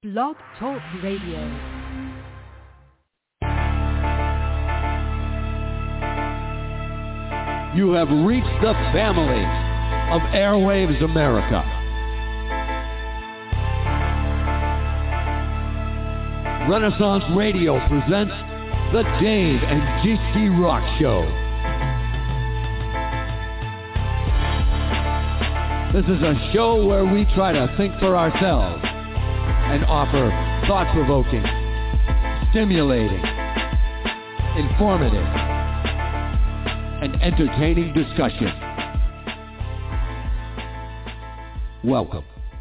Blog Talk Radio. You have reached the family of Airwaves America. Renaissance Radio presents the Dave and G-Ski Rock Show. This is a show where we try to think for ourselves and offer thought-provoking, stimulating, informative, and entertaining discussion. Welcome.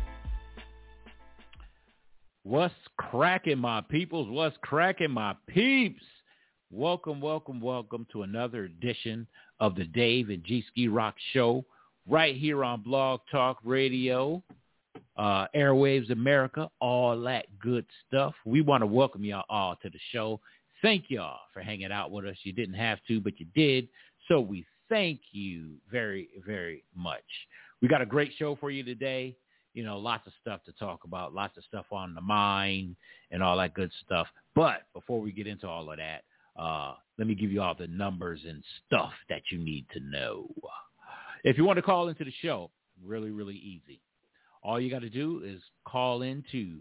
What's cracking, my peoples? What's cracking, my peeps? Welcome to another edition of the Dave and G-Ski Rock Show right here on Blog Talk Radio, Airwaves America, all that good stuff. We want to welcome y'all all to the show. Thank y'all for hanging out with us. You didn't have to, but you did. So we thank you very, very much. We got a great show for you today. You know, lots of stuff to talk about, lots of stuff on the mind and all that good stuff. But before we get into all of that, let me give you all the numbers and stuff that you need to know. If you want to call into the show, really, really easy. All you got to do is call into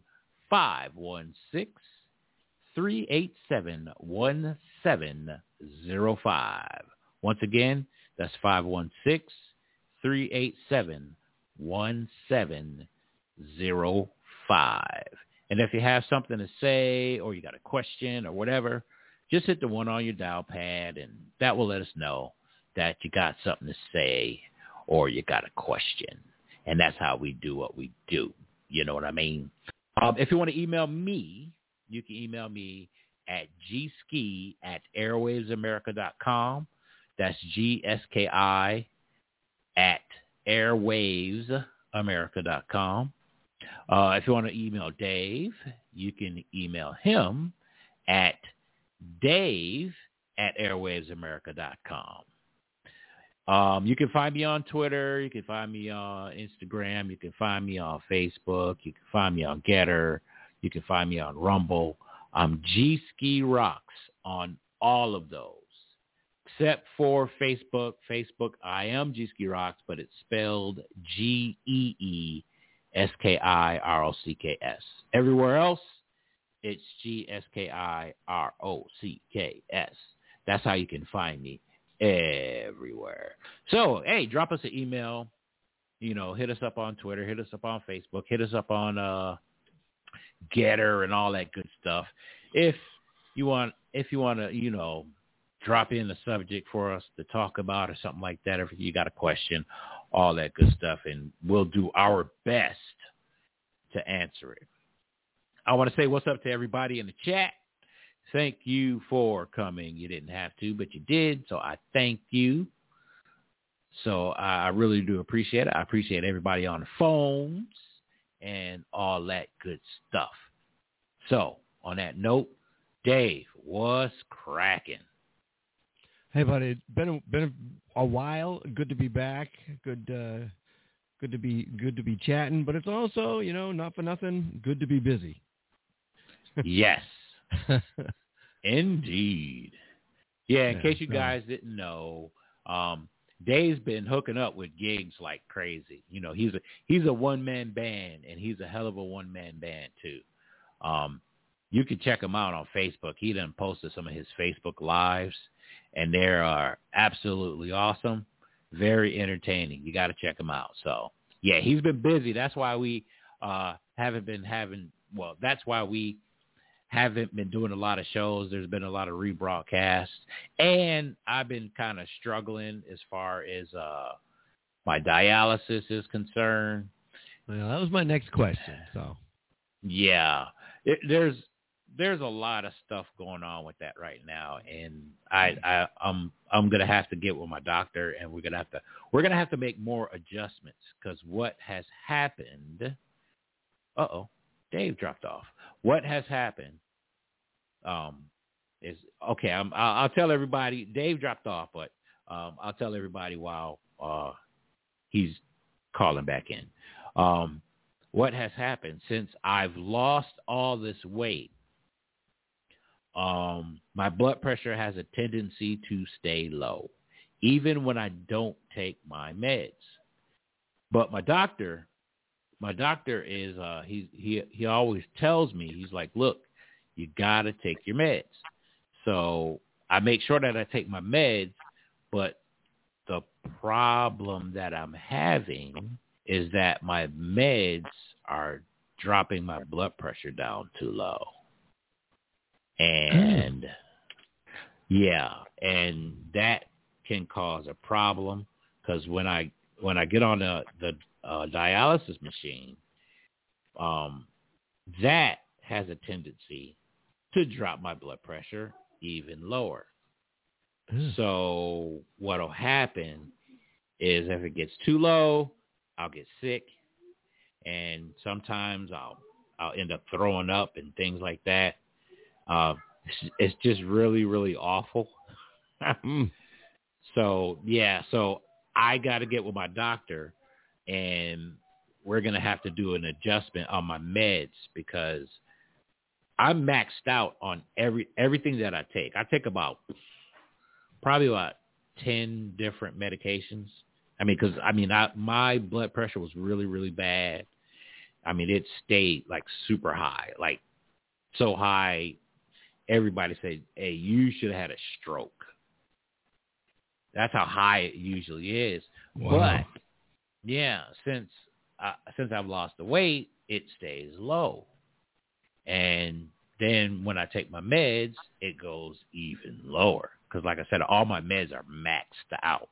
516-387-1705. Once again, that's 516-387-1705. And if you have something to say or you got a question or whatever, just hit the one on your dial pad, and that will let us know that you got something to say or you got a question. And that's how we do what we do. You know what I mean? If you want to email me, you can email me at gski@airwavesamerica.com. That's GSKI @airwavesamerica.com. If you want to email Dave, you can email him at dave@airwavesamerica.com. You can find me on Twitter. You can find me on Instagram. You can find me on Facebook. You can find me on Getter. You can find me on Rumble. I'm G-Ski Rocks on all of those, except for Facebook. Facebook, I am G-Ski Rocks, but it's spelled GEESKIROCKS. Everywhere else, it's GSKIROCKS. That's how you can find me everywhere. So, hey, drop us an email. You know, hit us up on Twitter. Hit us up on Facebook. Hit us up on Getter and all that good stuff. If you want to, you know, drop in a subject for us to talk about or something like that, if you got a question, all that good stuff, and we'll do our best to answer it. I want to say what's up to everybody in the chat. Thank you for coming. You didn't have to, but you did, so I thank you. So I really do appreciate it. I appreciate everybody on the phones and all that good stuff. So on that note, Dave, what's cracking? Hey, buddy, it's been a while. Good to be back. Good to be chatting. But it's also, you know, not for nothing, good to be busy. Yes, indeed. Yeah. In case you guys didn't know, Dave's been hooking up with gigs like crazy. You know, he's a one-man band, and he's a hell of a one-man band too. You can check him out on Facebook. He done posted some of his Facebook lives, and they are absolutely awesome, very entertaining. You got to check him out. So, yeah, he's been busy. That's why we haven't been doing a lot of shows. There's been a lot of rebroadcasts, and I've been kind of struggling as far as my dialysis is concerned. Well, that was my next question. So, yeah, there's a lot of stuff going on with that right now, and I'm gonna have to get with my doctor, and we're gonna have to make more adjustments, because what has happened? Dave dropped off. What has happened? Is okay. I'll tell everybody. Dave dropped off, but I'll tell everybody while he's calling back in. what has happened since I've lost all this weight. My blood pressure has a tendency to stay low, even when I don't take my meds. But my doctor is he always tells me, he's like, look, you gotta take your meds. So I make sure that I take my meds, but the problem that I'm having is that my meds are dropping my blood pressure down too low. And and that can cause a problem, because when I get on the dialysis machine, that has a tendency to drop my blood pressure even lower. So what'll happen is if it gets too low, I'll get sick, and sometimes I'll end up throwing up and things like that. It's just really, really awful. So I got to get with my doctor, and we're going to have to do an adjustment on my meds, because I'm maxed out on everything that I take. I take probably about 10 different medications. I mean, because my blood pressure was really, really bad. I mean, it stayed like super high, like so high. Everybody said, "Hey, you should have had a stroke." That's how high it usually is. Wow. But since I've lost the weight, it stays low. And then when I take my meds, it goes even lower. Because like I said, all my meds are maxed out.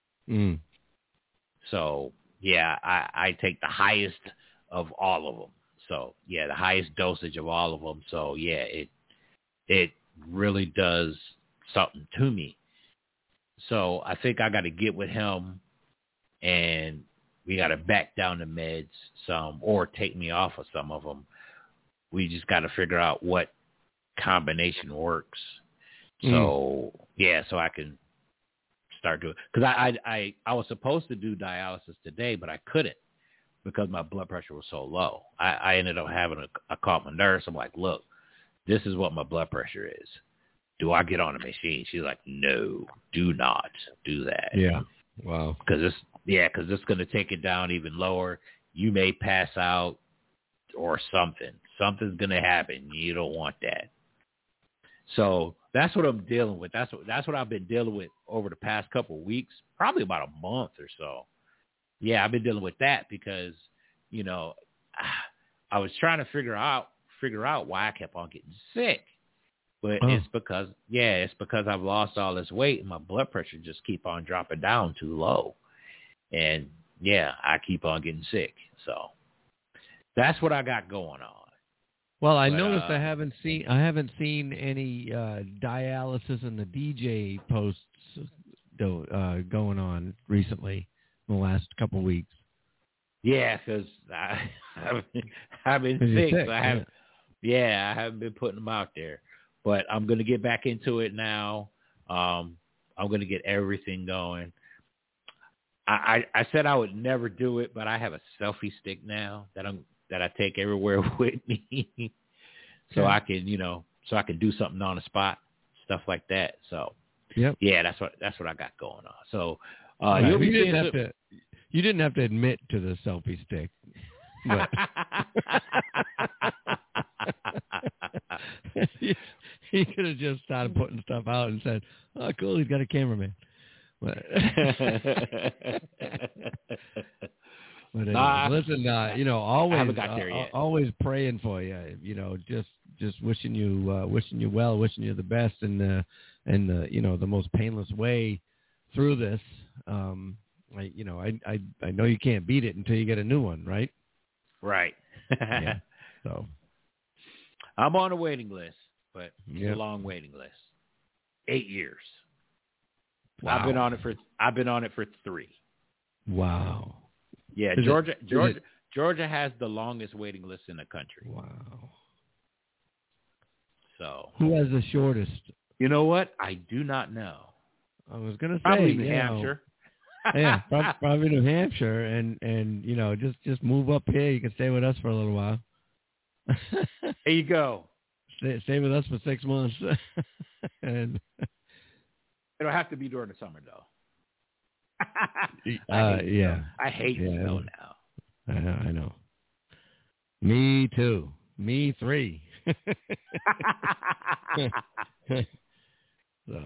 So, I take the highest of all of them. So, the highest dosage of all of them. So, it really does something to me. So I think I got to get with him, and we got to back down the meds some, or take me off of some of them. We just got to figure out what combination works. So, so I can start doing, because I was supposed to do dialysis today, but I couldn't because my blood pressure was so low. I ended up having I called my nurse. I'm like, look, this is what my blood pressure is. Do I get on a machine? She's like, no, do not do that. Yeah. Wow. Because it's going to take it down even lower. You may pass out or something. Something's going to happen. You don't want that. So that's what I'm dealing with. That's what I've been dealing with over the past couple of weeks, probably about a month or so. Yeah, I've been dealing with that because, I was trying to figure out why I kept on getting sick. But it's because I've lost all this weight and my blood pressure just keep on dropping down too low. And I keep on getting sick. So that's what I got going on. Well, I noticed I haven't seen any dialysis and the DJ posts going on recently in the last couple of weeks. Yeah, because I've been sick. So I haven't been putting them out there. But I'm going to get back into it now. I'm going to get everything going. I said I would never do it, but I have a selfie stick now that I take everywhere with me, so I can do something on the spot, stuff like that. So that's what I got going on. So you didn't have to admit to the selfie stick. But he could have just started putting stuff out and said, "Oh, cool, he's got a cameraman." But anyway, listen, always praying for you. Just wishing you well, wishing you the best, and the most painless way through this. I know you can't beat it until you get a new one, right? Right. So I'm on a waiting list, but it's a long waiting list. 8 years. Wow. I've been on it for 3. Wow. Yeah, Georgia has the longest waiting list in the country. Wow. So who has the shortest? You know what? I do not know. I was going to say probably New Hampshire. Yeah, probably New Hampshire, and just move up here. You can stay with us for a little while. There you go. Stay with us for 6 months, and it'll have to be during the summer, though. I hate snow now. I know. Me too. Me 3. So.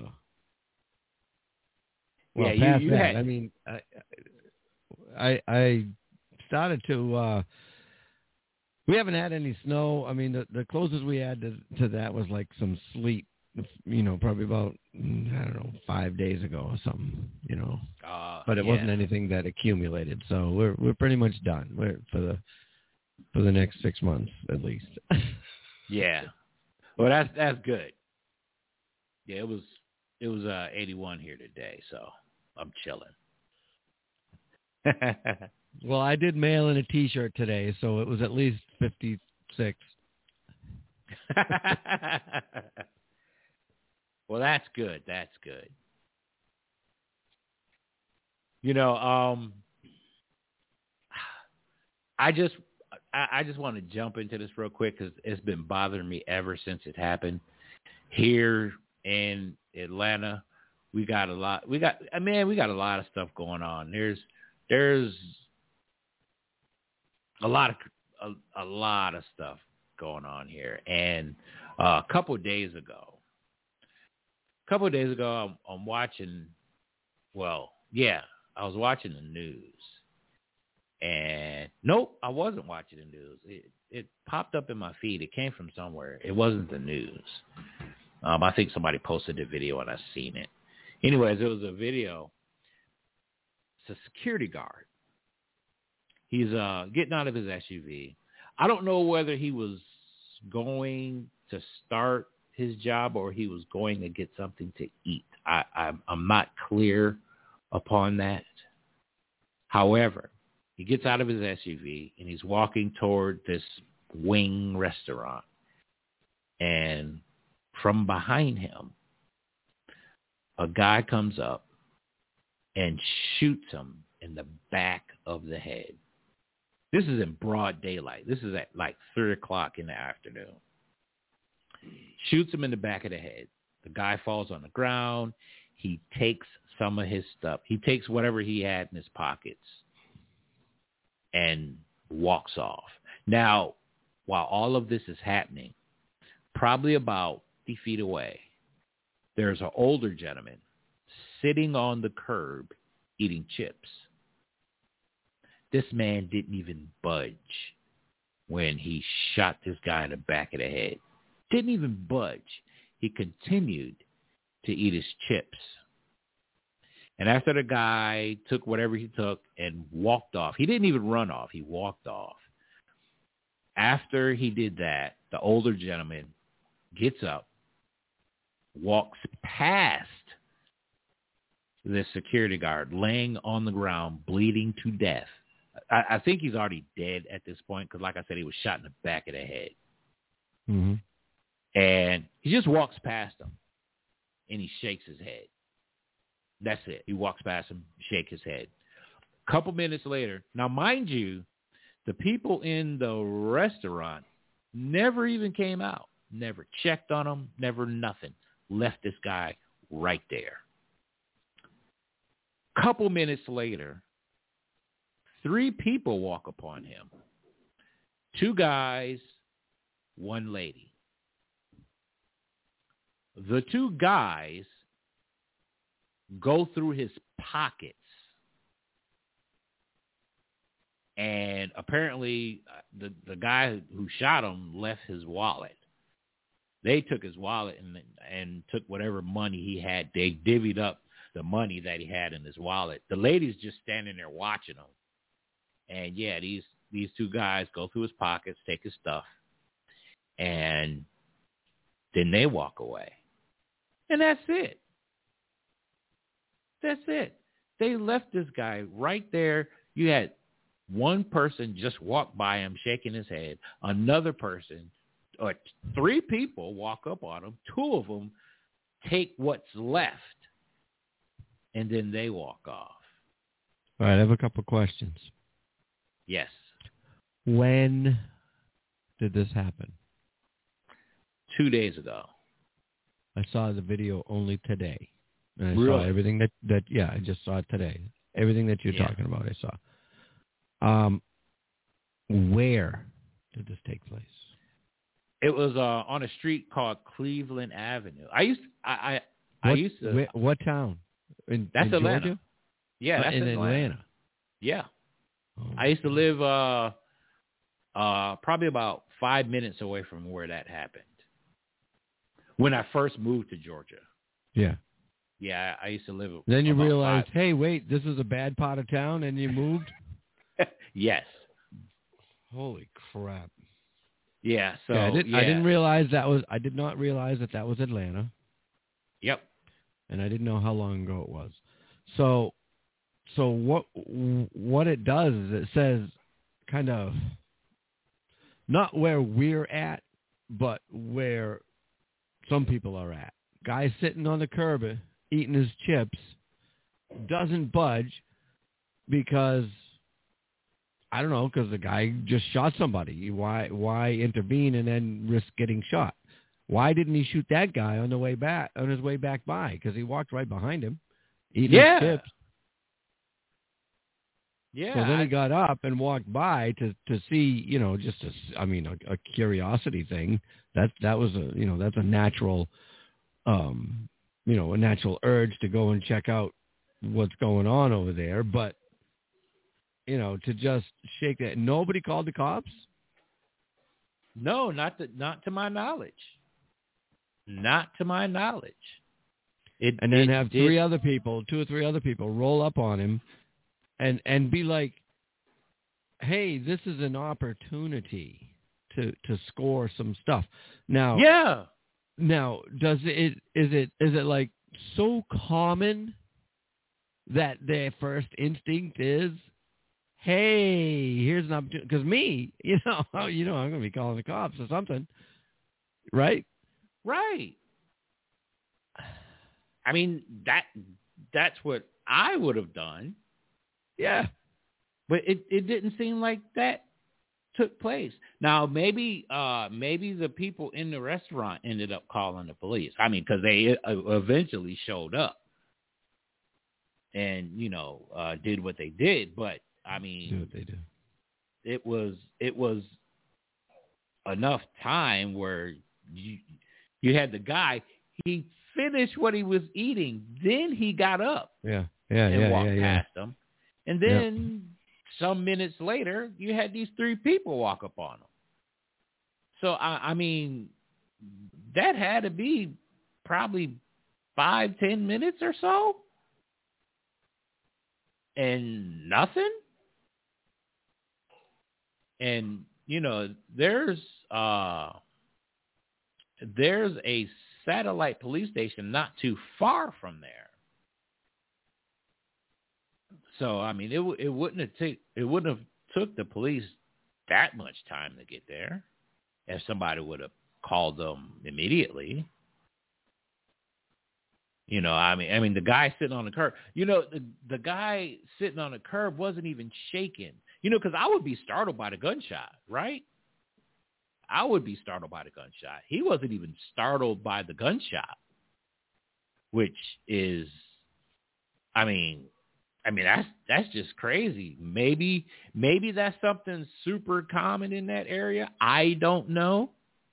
Well, yeah, past you that, had... I mean, I started to. We haven't had any snow. I mean, the closest we had to that was like some sleet. Probably about 5 days ago or something. But it wasn't anything that accumulated. So we're pretty much done. We're for the next 6 months at least. Yeah. Well, that's good. Yeah, it was 81 here today, so I'm chilling. Well, I did mail in a T-shirt today, so it was at least 56. Well, that's good. That's good. I just want to jump into this real quick because it's been bothering me ever since it happened. Here in Atlanta, we got a lot of stuff going on. There's a lot of stuff going on here. And a couple of days ago, I'm watching. I was watching the news. And nope, I wasn't watching the news. It popped up in my feed. It came from somewhere. It wasn't the news. I think somebody posted a video and I seen it. Anyways, it was a video. It's a security guard. He's getting out of his SUV. I don't know whether he was going to start his job or he was going to get something to eat. I'm not clear upon that. However, he gets out of his SUV and he's walking toward this wing restaurant. And from behind him, a guy comes up and shoots him in the back of the head. This is in broad daylight. This is at like 3 o'clock in the afternoon. Shoots him in the back of the head. The guy falls on the ground. He takes some of his stuff. He takes whatever he had in his pockets and walks off. Now, while all of this is happening, probably about 50 feet away, there's an older gentleman sitting on the curb eating chips. This man didn't even budge when he shot this guy in the back of the head. Didn't even budge. He continued to eat his chips. And after the guy took whatever he took and walked off, he didn't even run off. He walked off. After he did that, the older gentleman gets up, walks past the security guard laying on the ground, bleeding to death. I think he's already dead at this point because, like I said, he was shot in the back of the head. Mm-hmm. And he just walks past him, and he shakes his head. That's it. He walks past him, shake his head. A couple minutes later, now mind you, the people in the restaurant never even came out, never checked on him, never nothing. Left this guy right there. Couple minutes later, 3 people walk upon him. 2 guys, 1 lady. The 2 guys go through his pockets. And apparently the guy who shot him left his wallet. They took his wallet and took whatever money he had. They divvied up the money that he had in his wallet. The lady's just standing there watching him. And yeah, these 2 guys go through his pockets, take his stuff, and then they walk away. And that's it. That's it. They left this guy right there. You had one person just walk by him, shaking his head. Another person, or 3 people walk up on him. 2 of them take what's left, and then they walk off. All right, I have a couple questions. Yes. When did this happen? 2 days ago. I saw the video only today. And I Really? saw everything that I just saw it today. Everything that you're talking about, I saw. Where did this take place? It was on a street called Cleveland Avenue. I used to. What town? That's in Atlanta. Georgia? Yeah, that's in Atlanta. Yeah. Oh, I used to live probably about 5 minutes away from where that happened. When I first moved to Georgia. Yeah. Yeah, I used to live. Then you realized, hey, wait, this is a bad part of town, and you moved? Yes. Holy crap. Yeah, so I didn't realize that was. I did not realize that was Atlanta. Yep. And I didn't know how long ago it was. So what it does is it says kind of not where we're at, but where some people are at. Guy sitting on the curb eating his chips doesn't budge because I don't know, because the guy just shot somebody. Why intervene and then risk getting shot? Why didn't he shoot that guy on his way back by? Because he walked right behind him, eating his chips. Yeah. So then he got up and walked by to see, a curiosity thing. That was that's a natural, a natural urge to go and check out what's going on over there. But to just shake that. Nobody called the cops? No, not to my knowledge. Not to my knowledge. And then have 2 or 3 other people roll up on him and be like, hey, this is an opportunity to score some stuff. Now, is it like so common that their first instinct is, hey, here's an opportunity? Because me, I'm going to be calling the cops or something, right? Right. I mean, that's what I would have done. Yeah. But it didn't seem like that took place. Now, maybe the people in the restaurant ended up calling the police. I mean, because they eventually showed up and, did what they did. But, I mean, do what they do. It was enough time where you had the guy, he finished what he was eating, then he got up and walked past him. And then some minutes later, you had these 3 people walk up on him. So, I mean, that had to be probably 5-10 minutes or so. And nothing. And, there's a satellite police station not too far from there. So, I mean, it wouldn't have took the police that much time to get there if somebody would have called them immediately. I mean, the guy sitting on the curb, the guy sitting on the curb wasn't even shaking, because I would be startled by the gunshot, right? I would be startled by the gunshot. He wasn't even startled by the gunshot, which is, I mean, that's just crazy. Maybe that's something super common in that area. I don't know.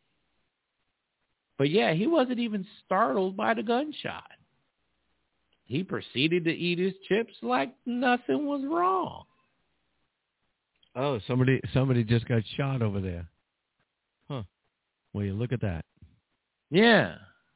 But yeah, he wasn't even startled by the gunshot. He proceeded to eat his chips like nothing was wrong. Oh, somebody just got shot over there. Huh. Well, you look at that. Yeah.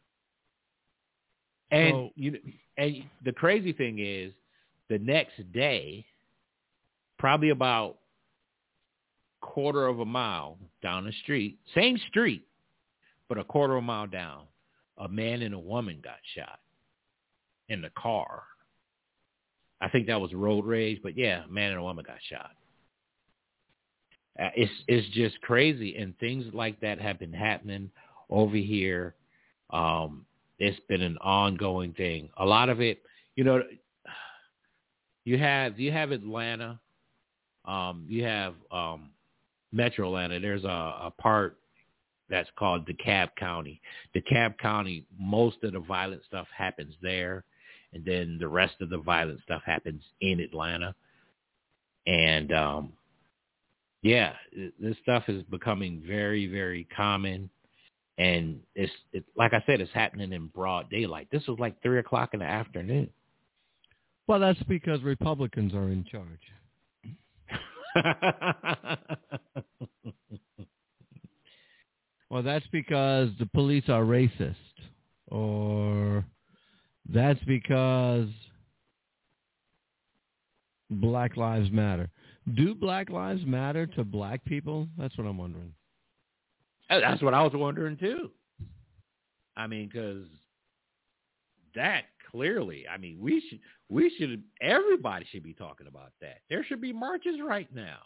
And and the crazy thing is, the next day, probably about quarter of a mile down the street, same street, but a quarter of a mile down, a man and a woman got shot in the car. I think that was road rage, but yeah, a man and a woman got shot. It's just crazy, and things like that have been happening over here. It's been an ongoing thing. A lot of it, You have Atlanta. You have Metro Atlanta. There's a part that's called DeKalb County. DeKalb County, most of the violent stuff happens there, and then the rest of the violent stuff happens in Atlanta. And this stuff is becoming very, very common. And it's like I said, it's happening in broad daylight. This was like 3:00 in the afternoon. Well, that's because Republicans are in charge. Well, that's because the police are racist, or that's because Black Lives Matter. Do Black Lives matter to black people? That's what I'm wondering. That's what I was wondering too. I mean, because that clearly, I mean, everybody should be talking about that. There should be marches right now.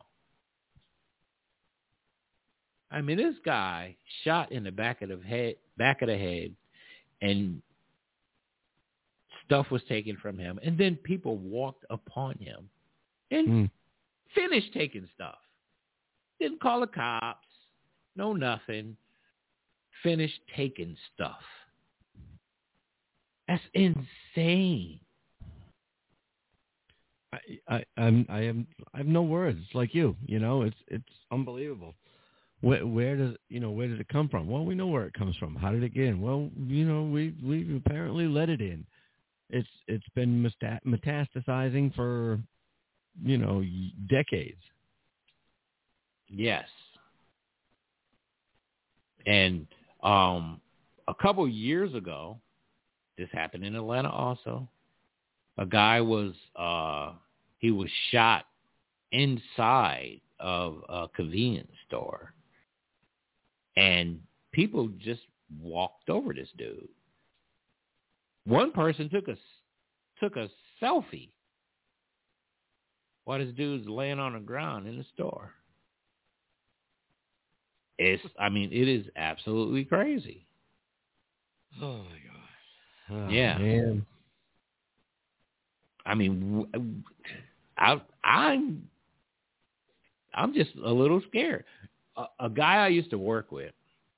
I mean, this guy shot in the back of the head, and stuff was taken from him, and then people walked upon him and finished taking stuff. Didn't call the cops, no nothing. Finished taking stuff. That's insane. I have no words. It's like you know, it's unbelievable. Where does it come from? Well, we know where it comes from. How did it get in? Well, we apparently let it in. It's been metastasizing for decades. Yes. And a couple years ago, this happened in Atlanta also. A guy was shot inside of a convenience store. And people just walked over this dude. One person took a selfie while this dude's laying on the ground in the store. It is absolutely crazy. Oh my gosh. Oh, yeah. Man. I mean, I'm just a little scared. A guy I used to work with,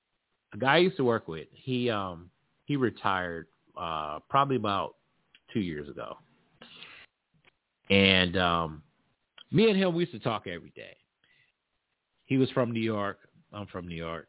he retired probably about 2 years ago. And me and him, we used to talk every day. He was from New York. I'm from New York.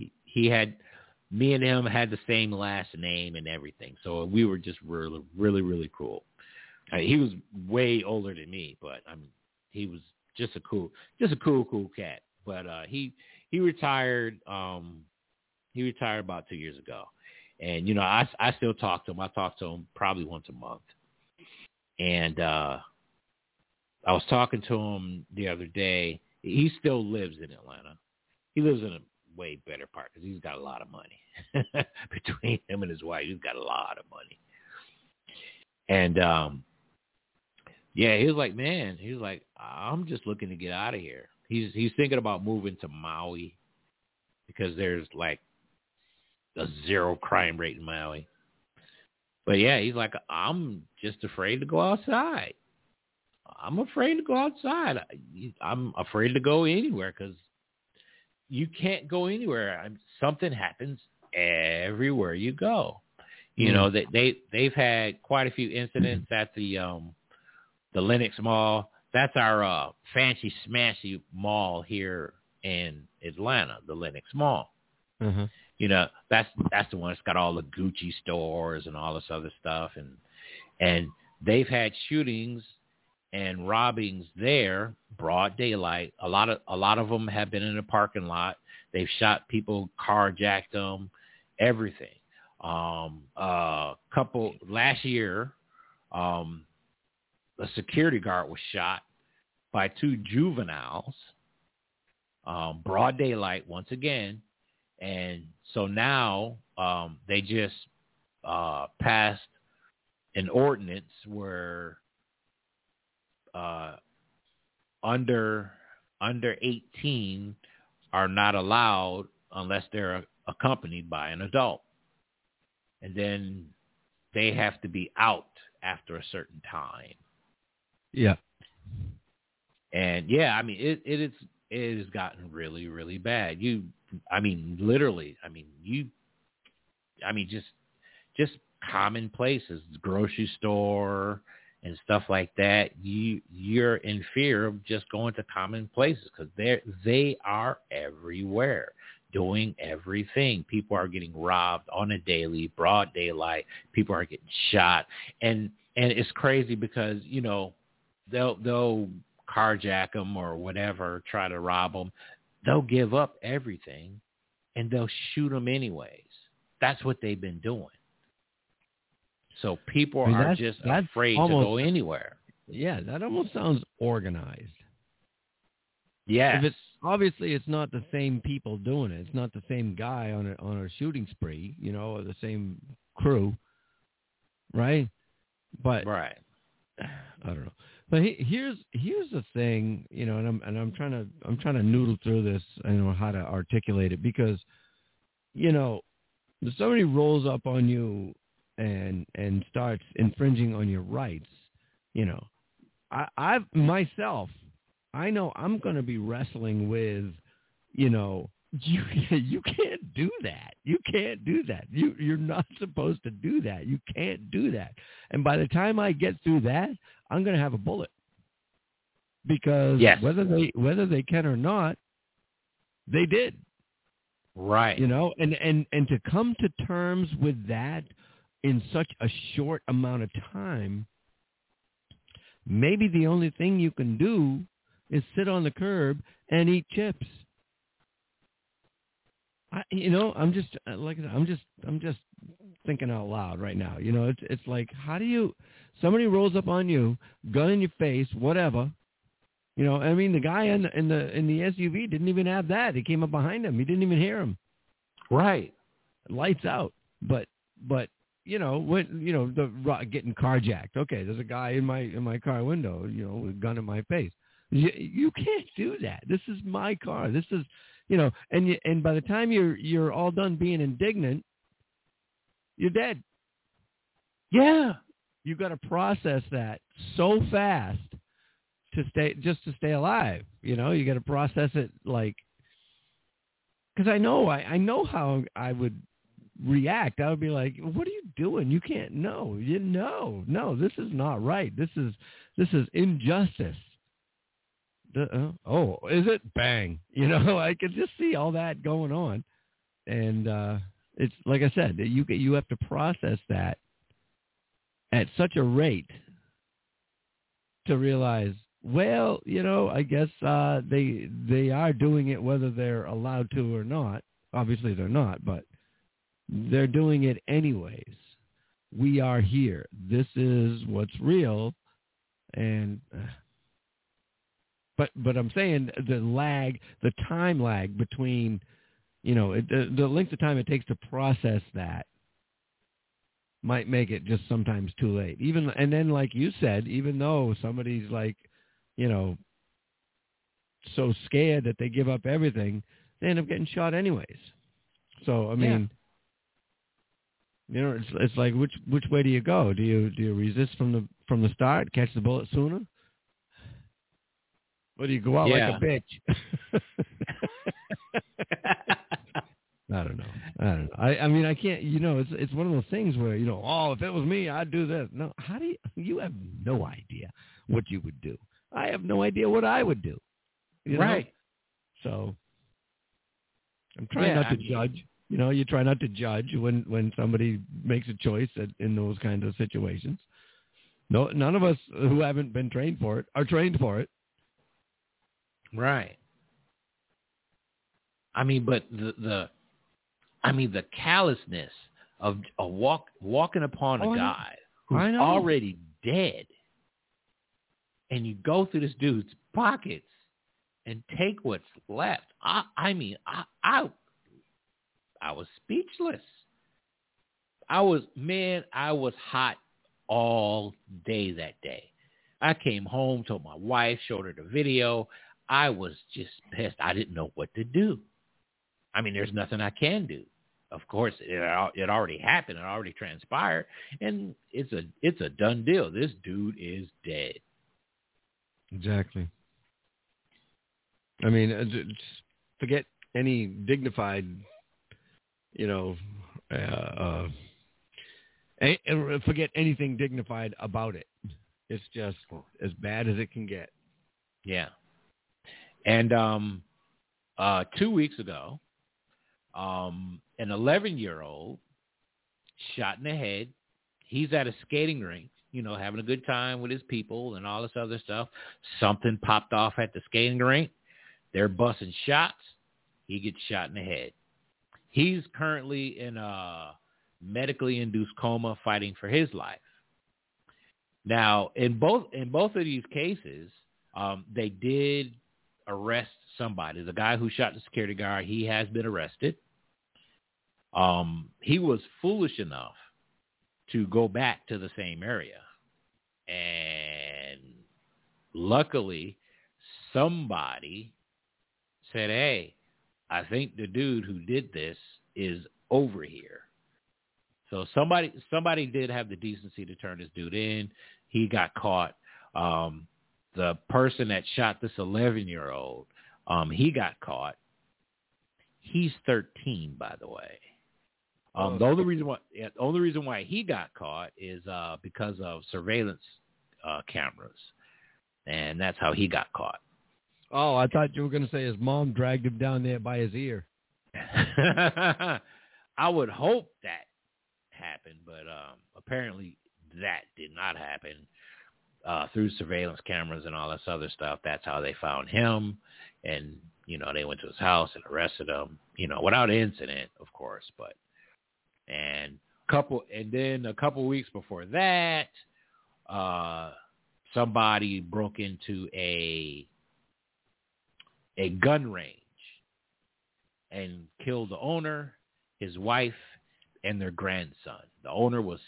Me and him had the same last name and everything. So we were just really, really, really cool. He was way older than me, but he was just a cool cat. But he retired. He retired about 2 years ago, and I still talk to him. I talk to him probably once a month. And I was talking to him the other day. He still lives in Atlanta. He lives in a way better part because he's got a lot of money. Between him and his wife, he's got a lot of money. And he was like, man, he was like, I'm just looking to get out of here. He's thinking about moving to Maui because there's like a 0 crime rate in Maui. But yeah, he's like, I'm just afraid to go outside. I'm afraid to go outside. I'm afraid to go anywhere because you can't go anywhere. Something happens everywhere you go. They've had quite a few incidents at the Lenox Mall. That's our fancy smashy mall here in Atlanta, the Lenox Mall. Mm-hmm. That's the one that's got all the Gucci stores and all this other stuff, and they've had shootings and robbings there, broad daylight. A lot of them have been in the parking lot. They've shot people, carjacked them, everything. Last year, a security guard was shot by 2 juveniles, broad daylight once again. And so now they just passed an ordinance where under 18 are not allowed unless they're accompanied by an adult. And then they have to be out after a certain time. Yeah. And yeah, I mean, it has gotten really, really bad. Literally, just common places, grocery store and stuff like that. You're in fear of just going to common places because they are everywhere, doing everything. People are getting robbed on a daily, broad daylight. People are getting shot, and it's crazy because they'll carjack them or whatever, try to rob them. They'll give up everything, and they'll shoot them anyways. That's what they've been doing. So people are just afraid to go anywhere. Yeah, that almost sounds organized. Yes. Obviously it's not the same people doing it. It's not the same guy on a shooting spree, or the same crew, right? But right. I don't know. But here's the thing, and I'm trying to noodle through this. I don't know how to articulate it because, if somebody rolls up on you and starts infringing on your rights, I myself, I know I'm going to be wrestling with, you can't do that. You can't do that. You're not supposed to do that. You can't do that. And by the time I get through that, I'm going to have a bullet because whether they can or not, they did. Right. And to come to terms with that in such a short amount of time, maybe the only thing you can do is sit on the curb and eat chips. I'm just thinking out loud right now. It's like, how do you? Somebody rolls up on you, gun in your face, whatever. The guy in the SUV didn't even have that. He came up behind him. He didn't even hear him. Right. Lights out. But getting carjacked. Okay, there's a guy in my car window, with a gun in my face. You can't do that. This is my car. This is, and by the time you're all done being indignant, you're dead. Yeah. You got to process that so fast to stay alive. You got to process it because I know how I would react. I would be like, what are you doing? You can't. No, this is not right. This is injustice. Is it? Bang. I could just see all that going on. And it's like I said, you have to process that at such a rate to realize, well, I guess they are doing it whether they're allowed to or not. Obviously they're not, but they're doing it anyways. We are here. This is what's real. And but I'm saying the time lag between, the length of time it takes to process that might make it just sometimes too late. And then like you said, even though somebody's like, so scared that they give up everything, they end up getting shot anyways. So I mean, it's like which way do you go? Do you resist from the start, catch the bullet sooner, or do you go out like a bitch? I don't know. I mean, I can't. It's one of those things where if it was me, I'd do this. No, how do you have no idea what you would do? I have no idea what I would do. Right. So I'm trying not to judge. You try not to judge when somebody makes a choice in those kinds of situations. No, none of us who haven't been trained for it are trained for it. Right. I mean, but the callousness of walking upon a guy who's already dead, and you go through this dude's pockets and take what's left. I was speechless. I was hot all day that day. I came home, told my wife, showed her the video. I was just pissed. I didn't know what to do. I mean, there's nothing I can do. Of course, it already happened. It already transpired. And it's a done deal. This dude is dead. Exactly. I mean, just forget any dignified, forget anything dignified about it. It's just as bad as it can get. Yeah. And 2 weeks ago, an 11-year-old shot in the head. He's at a skating rink, having a good time with his people and all this other stuff. Something popped off at the skating rink. They're busting shots. He gets shot in the head. He's currently in a medically induced coma fighting for his life. Now, in both of these cases, they did arrest somebody. The guy who shot the security guard, he has been arrested. He was foolish enough to go back to the same area. And luckily, somebody said, hey, I think the dude who did this is over here. So somebody did have the decency to turn this dude in. He got caught. The person that shot this 11-year-old, he got caught. He's 13, by the way. The only reason why he got caught is because of surveillance cameras, and that's how he got caught. Oh, I thought you were going to say his mom dragged him down there by his ear. I would hope that happened, but apparently that did not happen. Through surveillance cameras and all this other stuff, that's how they found him, and they went to his house and arrested him, without incident, of course, but. And then a couple weeks before that, somebody broke into a gun range and killed the owner, his wife, and their grandson. The owner was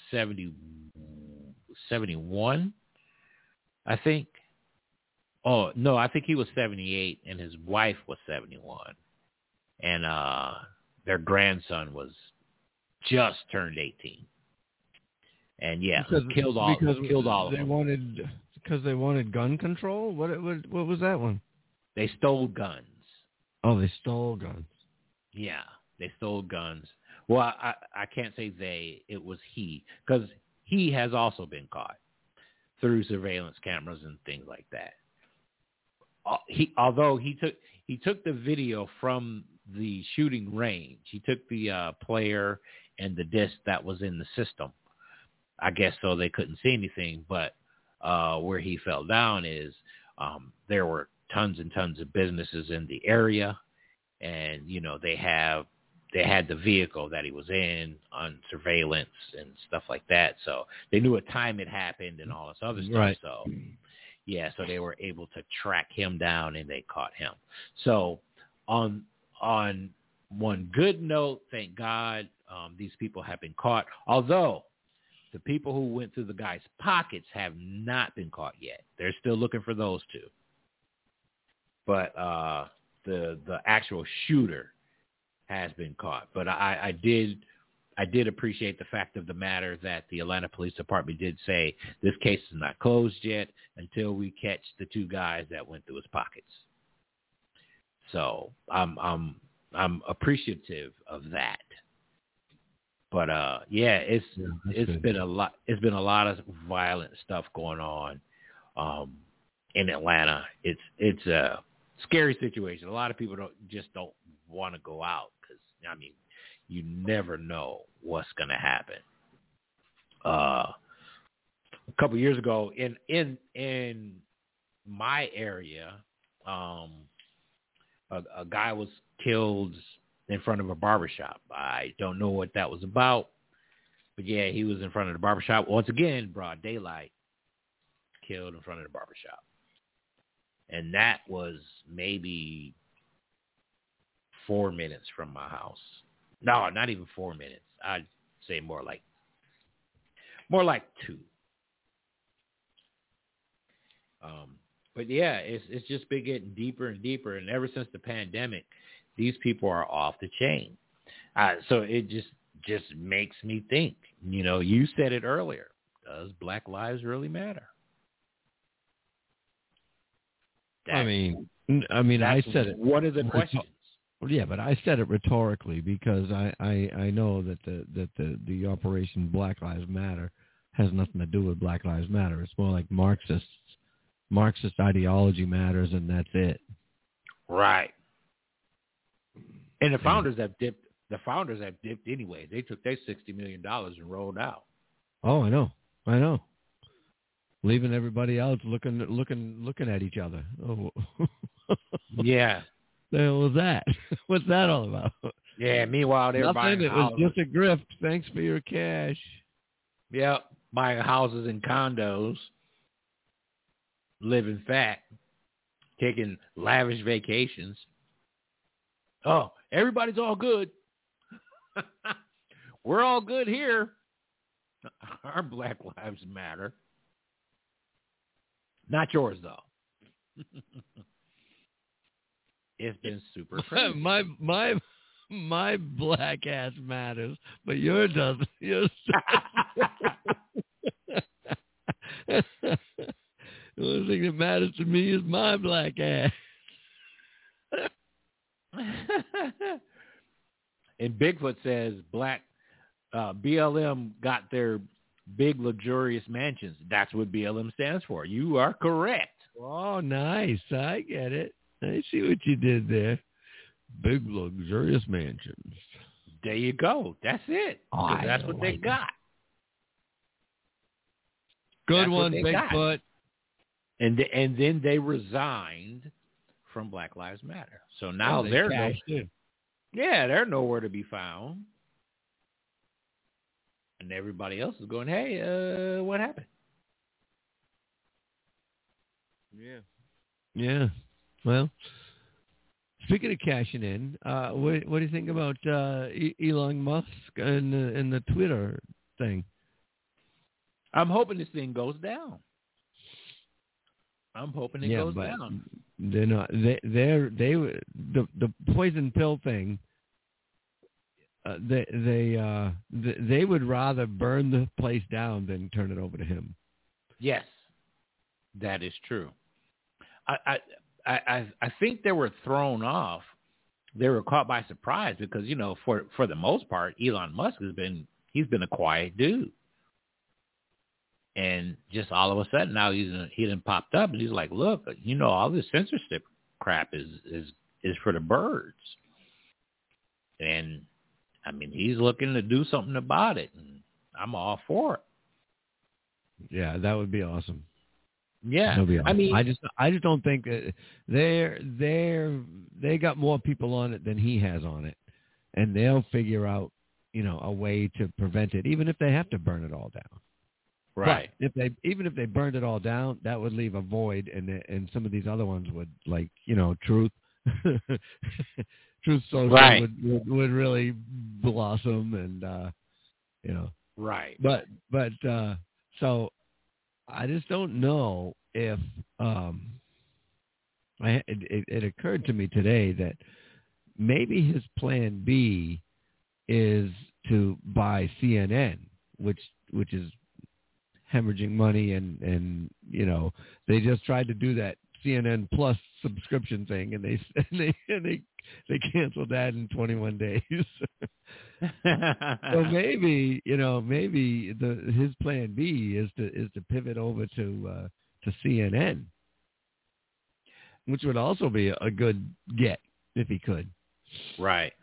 71, I think. Oh, no, I think he was 78, and his wife was 71. And their grandson was just turned 18. And yeah, killed all of them. Because they wanted gun control? What was that one? They stole guns. Oh, they stole guns. Yeah, they stole guns. Well, I can't say they. It was he, because he has also been caught through surveillance cameras and things like that. Although he took the video from the shooting range. He took the player and the disc that was in the system. I guess so they couldn't see anything, but where he fell down is there were tons and tons of businesses in the area, and they had the vehicle that he was in on surveillance and stuff like that. So they knew what time it happened and all this other stuff. Right. So yeah, so they were able to track him down and they caught him. So on one good note, thank God, these people have been caught. Although the people who went through the guy's pockets have not been caught yet. They're still looking for those two. But the actual shooter has been caught. But I did appreciate the fact of the matter that the Atlanta Police Department did say this case is not closed yet until we catch the two guys that went through his pockets. So I'm appreciative of that. But yeah, it's been a lot. It's been a lot of violent stuff going on in Atlanta. It's a scary situation. A lot of people don't want to go out because you never know what's going to happen. A couple years ago, in my area, a guy was killed in front of a barbershop. I don't know what that was about, but yeah, he was in front of the barbershop. Once again, broad daylight, killed in front of the barbershop. And that was maybe 4 minutes from my house. No, not even 4 minutes. I'd say more like 2. But yeah, it's just been getting deeper and deeper. And ever since the pandemic, these people are off the chain. So it just makes me think, you said it earlier. Does Black lives really matter? I mean, I said it. What are the questions? Yeah, but I said it rhetorically because I know that the Operation Black Lives Matter has nothing to do with Black Lives Matter. It's more like Marxist ideology matters, and that's it. Right. And the founders have dipped. The founders have dipped anyway. They took their $60 million and rolled out. Oh, I know. Leaving everybody else looking at each other. Oh. Yeah. The hell was that? What's that all about? Yeah. Meanwhile, they're buying houses. It was just a grift. Thanks for your cash. Yeah. Buying houses and condos, living fat, taking lavish vacations. Oh, everybody's all good. We're all good here. Our Black Lives Matter. Not yours, though. It's been super crazy. My black ass matters, but yours doesn't. Yours the only thing that matters to me is my black ass. And Bigfoot says BLM got their big luxurious mansions. That's what BLM stands for. You are correct. Oh, nice. I get it. I see what you did there. Big luxurious mansions. There you go. That's it. That's what they got. Good one, Bigfoot. And then they resigned from Black Lives Matter. So now they're nowhere to be found. And everybody else is going, hey, what happened? Yeah. Well, speaking of cashing in, what do you think about Elon Musk and the Twitter thing? I'm hoping this thing goes down. I'm hoping it goes down. They're not. The poison pill thing. They would rather burn the place down than turn it over to him. Yes, that is true. I think they were thrown off. They were caught by surprise because, you know, for the most part, Elon Musk he's been a quiet dude. And just all of a sudden now he done popped up and he's like, look, you know, all this censorship crap is for the birds. And I mean, he's looking to do something about it, and I'm all for it. Yeah, that would be awesome. Yeah, awesome. I mean, I just don't think that they got more people on it than he has on it, and they'll figure out, you know, a way to prevent it, even if they have to burn it all down. Right. But even if they burned it all down, that would leave a void, and some of these other ones would, like, you know, Truth Social would really blossom, and you know. Right. But so I just don't know if it occurred to me today that maybe his plan B is to buy CNN, which is hemorrhaging money, and you know, they just tried to do that CNN Plus subscription thing, and they canceled that in 21 days. So maybe his plan B is to pivot over to CNN, which would also be a good get if he could. Right.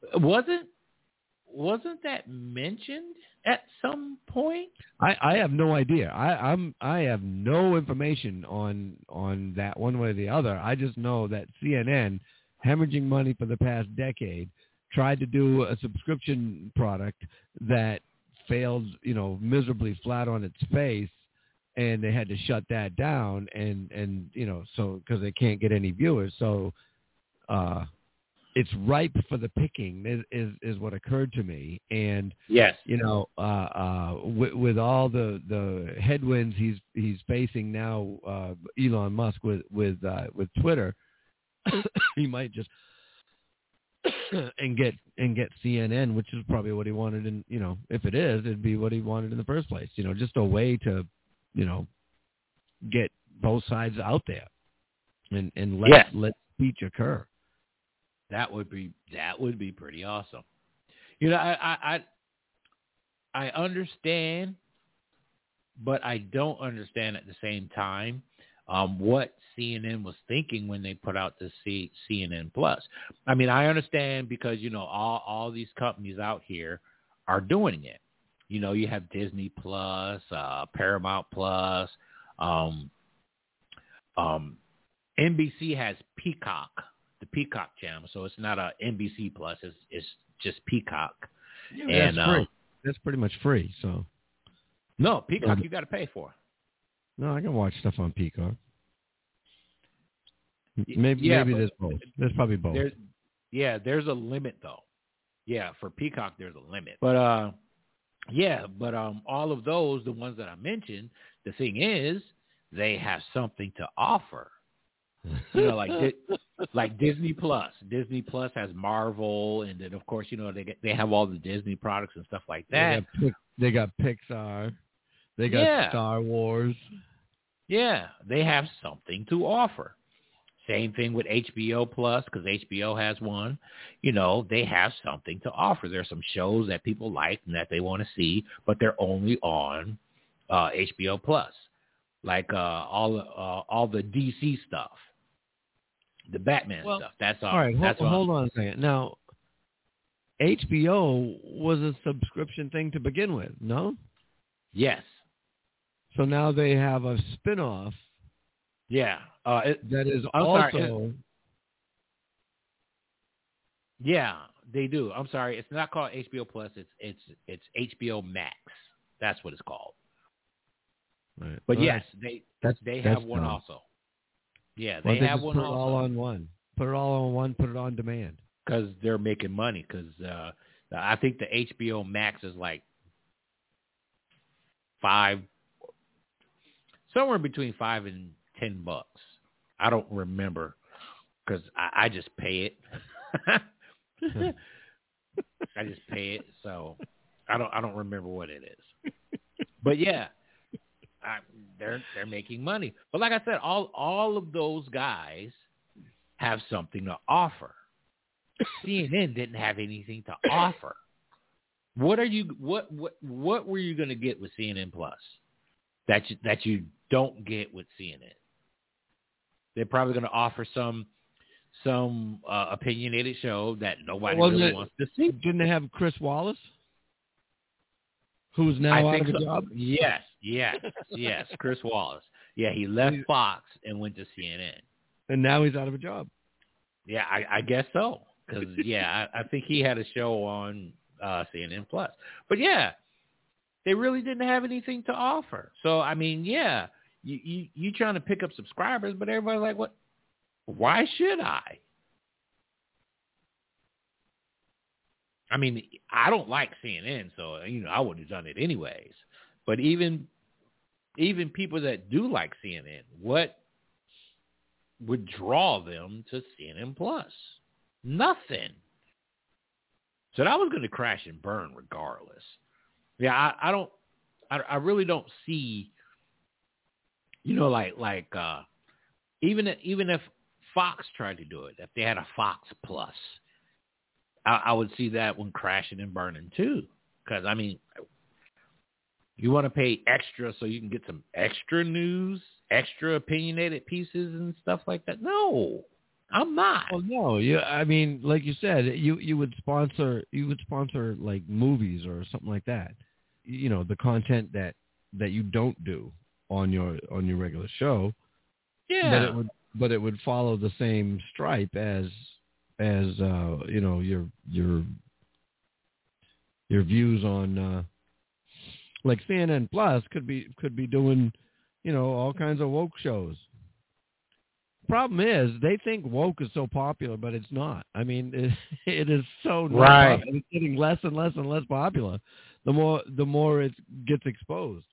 Wasn't that mentioned at some point? I have no idea. I have no information on that one way or the other. I just know that CNN, hemorrhaging money for the past decade, tried to do a subscription product that failed, you know, miserably flat on its face, and they had to shut that down, and you know, so because they can't get any viewers, so it's ripe for the picking is what occurred to me. And yes, you know, with all the headwinds he's facing now, Elon Musk with Twitter, he might just and get CNN, which is probably what he wanted. And you know, if it is, it'd be what he wanted in the first place. You know, just a way to, you know, get both sides out there. and let speech occur. That would be pretty awesome. You know, I understand, but I don't understand at the same time what CNN was thinking when they put out the CNN Plus. I mean, I understand because, you know, all these companies out here are doing it. You know, you have Disney Plus, Paramount Plus, NBC has Peacock, the Peacock channel, so it's not a NBC Plus, it's just Peacock. Yeah, and that's free. That's pretty much free. So no, Peacock you got to pay for. No, I can watch stuff on Peacock. Maybe there's both. There's probably both. There's a limit though. Yeah, for Peacock there's a limit. But all of those, the ones that I mentioned, the thing is they have something to offer. You know, like Disney Plus. Disney Plus has Marvel, and then of course, you know, they have all the Disney products and stuff like that. They got Pixar. They got Star Wars. Yeah, they have something to offer. Same thing with HBO Plus, because HBO has one. You know, they have something to offer. There's some shows that people like and that they want to see, but they're only on HBO Plus, like all the DC stuff, the Batman stuff. That's all. All right, hold on a second. Now, HBO was a subscription thing to begin with, no? Yes. So now they have a spinoff. Yeah. That is also. Yeah, they do. I'm sorry. It's not called HBO Plus. It's HBO Max. That's what it's called. Right. But yes, they have one also. Yeah, they have one also. Put it all on one. Put it all on one. Put it on demand. Because they're making money. Because I think the HBO Max is like somewhere between $5 and $10. I don't remember because I just pay it. I just pay it, so I don't remember what it is. But yeah, they're making money. But like I said, all of those guys have something to offer. CNN didn't have anything to offer. What were you going to get with CNN Plus that you don't get with CNN? They're probably going to offer some opinionated show that nobody really wants to see. Didn't they have Chris Wallace, who's now out of a job? Yes, Chris Wallace. Yeah, he left Fox and went to CNN. And now he's out of a job. Yeah, I guess so. Because, I think he had a show on CNN Plus. But, yeah, they really didn't have anything to offer. So, I mean, yeah, you trying to pick up subscribers, but everybody's like, what? Why should I? I mean, I don't like CNN, so, you know, I would have done it anyways. But even people that do like CNN, what would draw them to CNN Plus? Nothing. So that was going to crash and burn regardless. Yeah, I really don't see, you know, like even if Fox tried to do it, if they had a Fox Plus, I would see that one crashing and burning too. Because, I mean, you want to pay extra so you can get some extra news, extra opinionated pieces and stuff like that? No, I'm not. Well, no, I mean, like you said, you would sponsor like movies or something like that. You know, the content that you don't do on your regular show. Yeah. But it would follow the same stripe as you know, your views on like CNN Plus could be doing, you know, all kinds of woke shows. Problem is, they think woke is so popular, but it's not. I mean, it is so not right. popular. It's getting less and less and less popular. The more it gets exposed.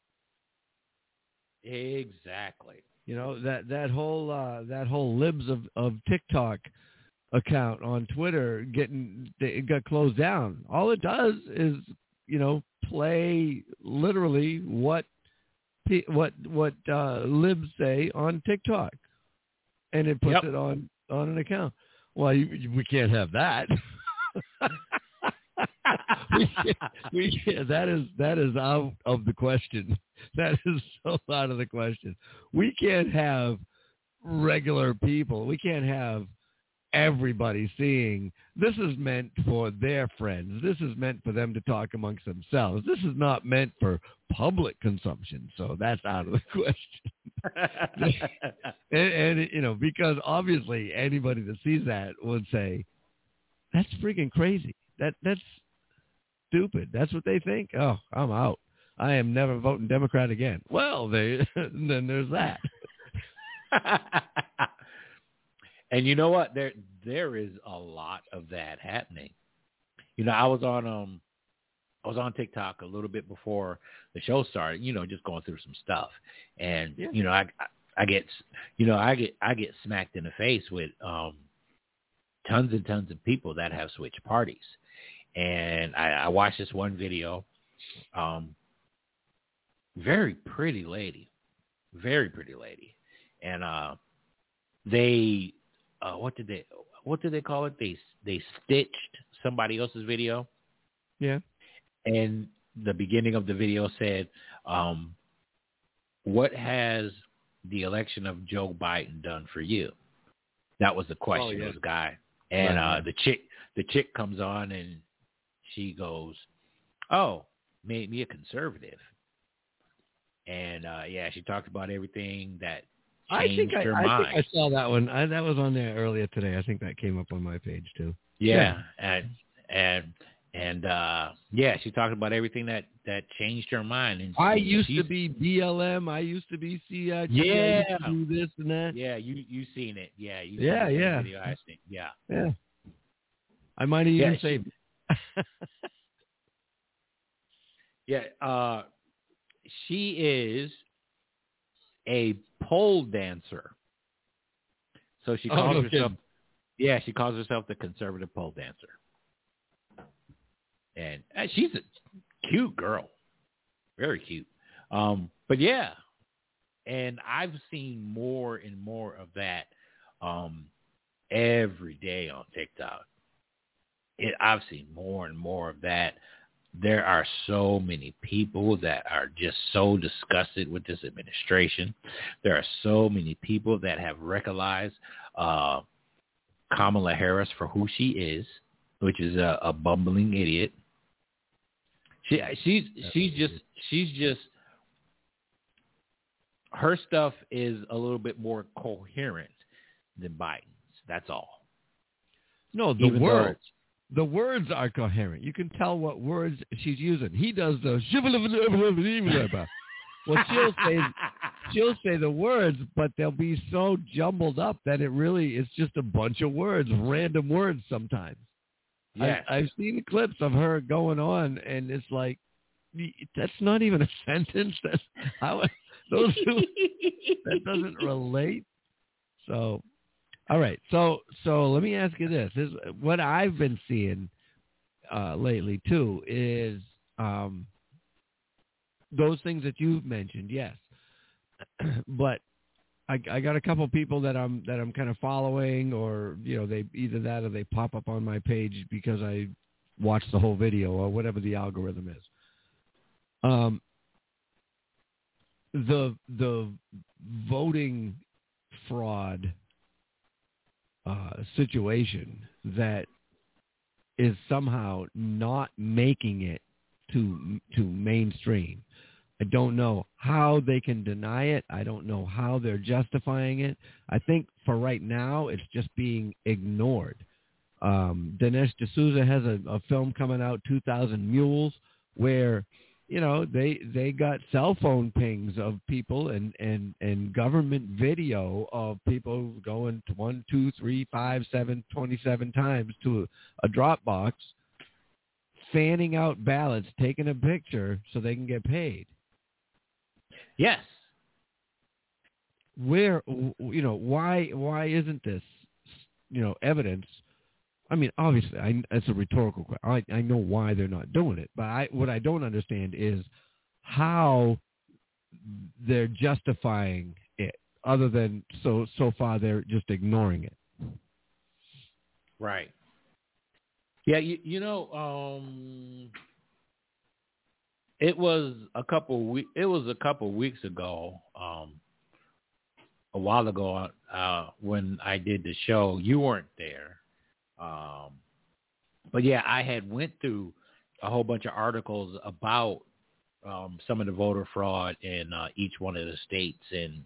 Exactly. You know, that whole libs of TikTok account on Twitter it got closed down. All it does is, you know, play literally what libs say on TikTok. and it puts it on an account. Well, we can't have that. we can't. That is out of the question. That is so out of the question. We can't have regular people. We can't have everybody seeing. This is meant for their friends. This is meant for them to talk amongst themselves. This is not meant for public consumption. So that's out of the question. and because obviously anybody that sees that would say, that's freaking crazy. That's stupid. That's what they think. Oh, I'm out. I am never voting Democrat again. Well, then there's that. And you know what? There is a lot of that happening. I was on TikTok a little bit before the show started. Just going through some stuff, and I get smacked in the face with tons and tons of people that have switched parties. And I watched this one video. Very pretty lady, and they what did they call it? They stitched somebody else's video. Yeah. And the beginning of the video said, "What has the election of Joe Biden done for you?" That was the question of the guy. And the chick comes on and she goes, "Oh, made me a conservative." And she talked about everything that changed her mind. I think I saw that one. That was on there earlier today. I think that came up on my page too. Yeah. And she talked about everything that changed her mind. And I used to be BLM. I used to be CIT. I used to do this and that. Yeah, you seen it. Yeah, seen the video I seen. Yeah. I might have even saved it. She is a pole dancer. So she calls herself. Yeah, she calls herself the conservative pole dancer. And she's a cute girl, very cute. But yeah, and I've seen more and more of that every day on TikTok. I've seen more and more of that. There are so many people that are just so disgusted with this administration. There are so many people that have recognized Kamala Harris for who she is, which is a bumbling idiot. She's just her stuff is a little bit more coherent than Biden's. That's all. No, the words are coherent. You can tell what words she's using. He does the well, she'll say the words, but they'll be so jumbled up that it really is just a bunch of words, random words sometimes. Yeah. I've seen clips of her going on, and it's like, that's not even a sentence. That's how that doesn't relate. So, all right. So let me ask you this: what I've been seeing lately too is those things that you've mentioned, yes, but I got a couple people that I'm kind of following, or they either that or they pop up on my page because I watch the whole video or whatever the algorithm is. The voting fraud situation that is somehow not making it to mainstream. I don't know how they can deny it. I don't know how they're justifying it. I think for right now, it's just being ignored. Dinesh D'Souza has a film coming out, 2,000 Mules, where, they got cell phone pings of people and government video of people going to 1, 2, 3, 5, 7, 27 times to a drop box, fanning out ballots, taking a picture so they can get paid. Yes. Where, why isn't this, evidence? I mean, obviously, it's a rhetorical question. I know why they're not doing it, but what I don't understand is how they're justifying it. other than so far they're just ignoring it. Right. Yeah, it was a couple weeks ago, a while ago, when I did the show. You weren't there, but yeah, I had went through a whole bunch of articles about some of the voter fraud in each one of the states,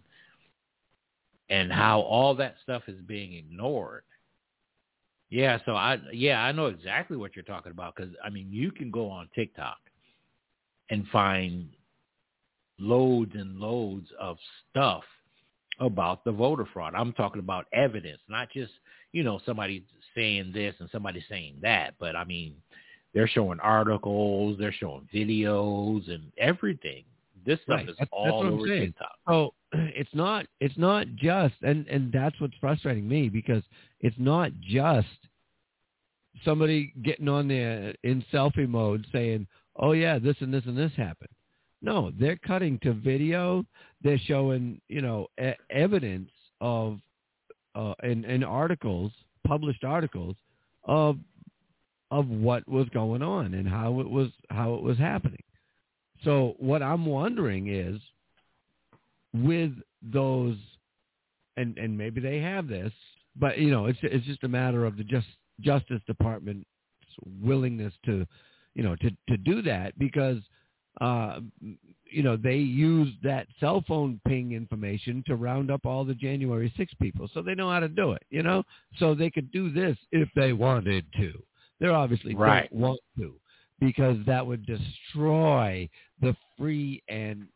and how all that stuff is being ignored. Yeah, so I know exactly what you're talking about, because I mean, you can go on TikTok and find loads and loads of stuff about the voter fraud. I'm talking about evidence, not just, somebody saying this and somebody saying that, but I mean, they're showing articles, they're showing videos and everything. This stuff is all over TikTok. So it's not just, and that's what's frustrating me, because it's not just somebody getting on there in selfie mode saying, oh yeah, this and this and this happened. No, they're cutting to video. They're showing, evidence of, in articles, published articles of what was going on and how it was happening. So what I'm wondering is, with those, and maybe they have this, but it's just a matter of the Justice Department's willingness to do that, because they use that cell phone ping information to round up all the January 6 people, so they know how to do it. So they could do this if they wanted to. They're obviously don't want to, because that would destroy the free and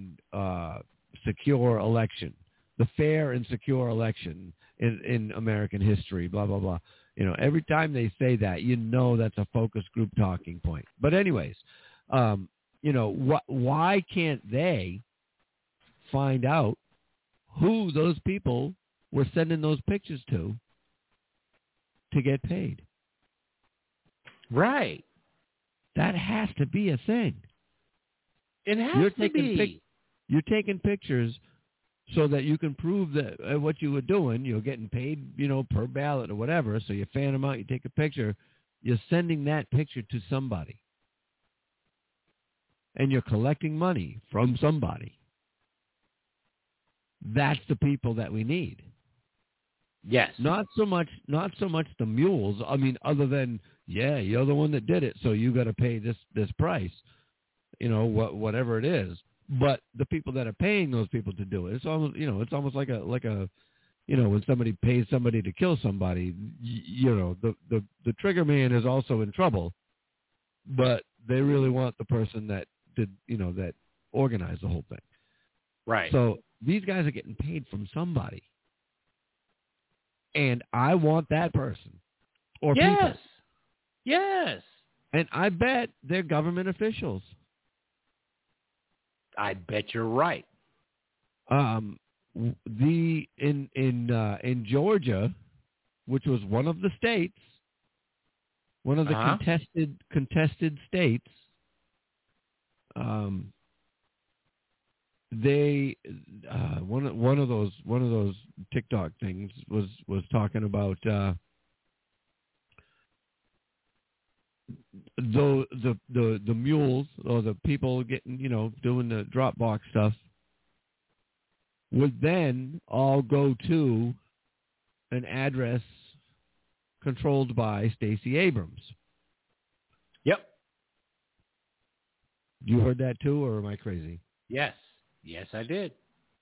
secure election, the fair and secure election in American history, blah, blah, blah. Every time they say that, that's a focus group talking point. But anyways, why can't they find out who those people were sending those pictures to get paid? Right. That has to be a thing. It has to be. You're taking pictures so that you can prove that what you were doing, you're getting paid, per ballot or whatever. So you fan them out, you take a picture, you're sending that picture to somebody. And you're collecting money from somebody. That's the people that we need. Yes. Not so much the mules. I mean, other than, you're the one that did it, so you got to pay this price, whatever it is. But the people that are paying those people to do it, it's almost like a when somebody pays somebody to kill somebody, the trigger man is also in trouble, but they really want the person that did, that organized the whole thing. Right. So these guys are getting paid from somebody. And I want that person or people. Yes. And I bet they're government officials. I bet you're right. In Georgia, which was one of the states, one of the contested states, they one of those TikTok things was talking about the mules, or the people getting, doing the Dropbox stuff, would then all go to an address controlled by Stacey Abrams. Yep. You heard that too, or am I crazy? Yes, I did.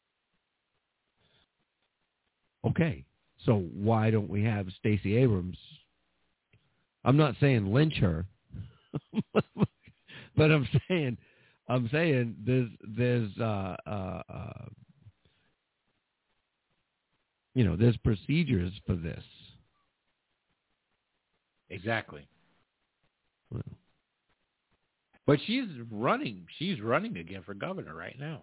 Okay, so why don't we have Stacey Abrams? I'm not saying lynch her, but I'm saying there's there's procedures for this. Exactly. Well, but she's running again for governor right now.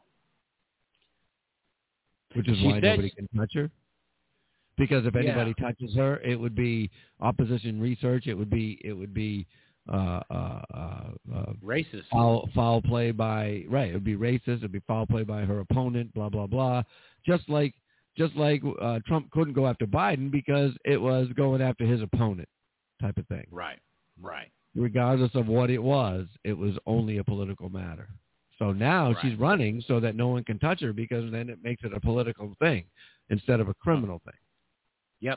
Which is why nobody can touch her. Because if anybody touches her, it would be opposition research. It would be racist. Foul play by It would be racist. It would be foul play by her opponent. Blah blah blah. Just like Just like Trump couldn't go after Biden because it was going after his opponent type of thing. Right. Regardless of what it was only a political matter. So now she's running so that no one can touch her because then it makes it a political thing instead of a criminal thing. Yep.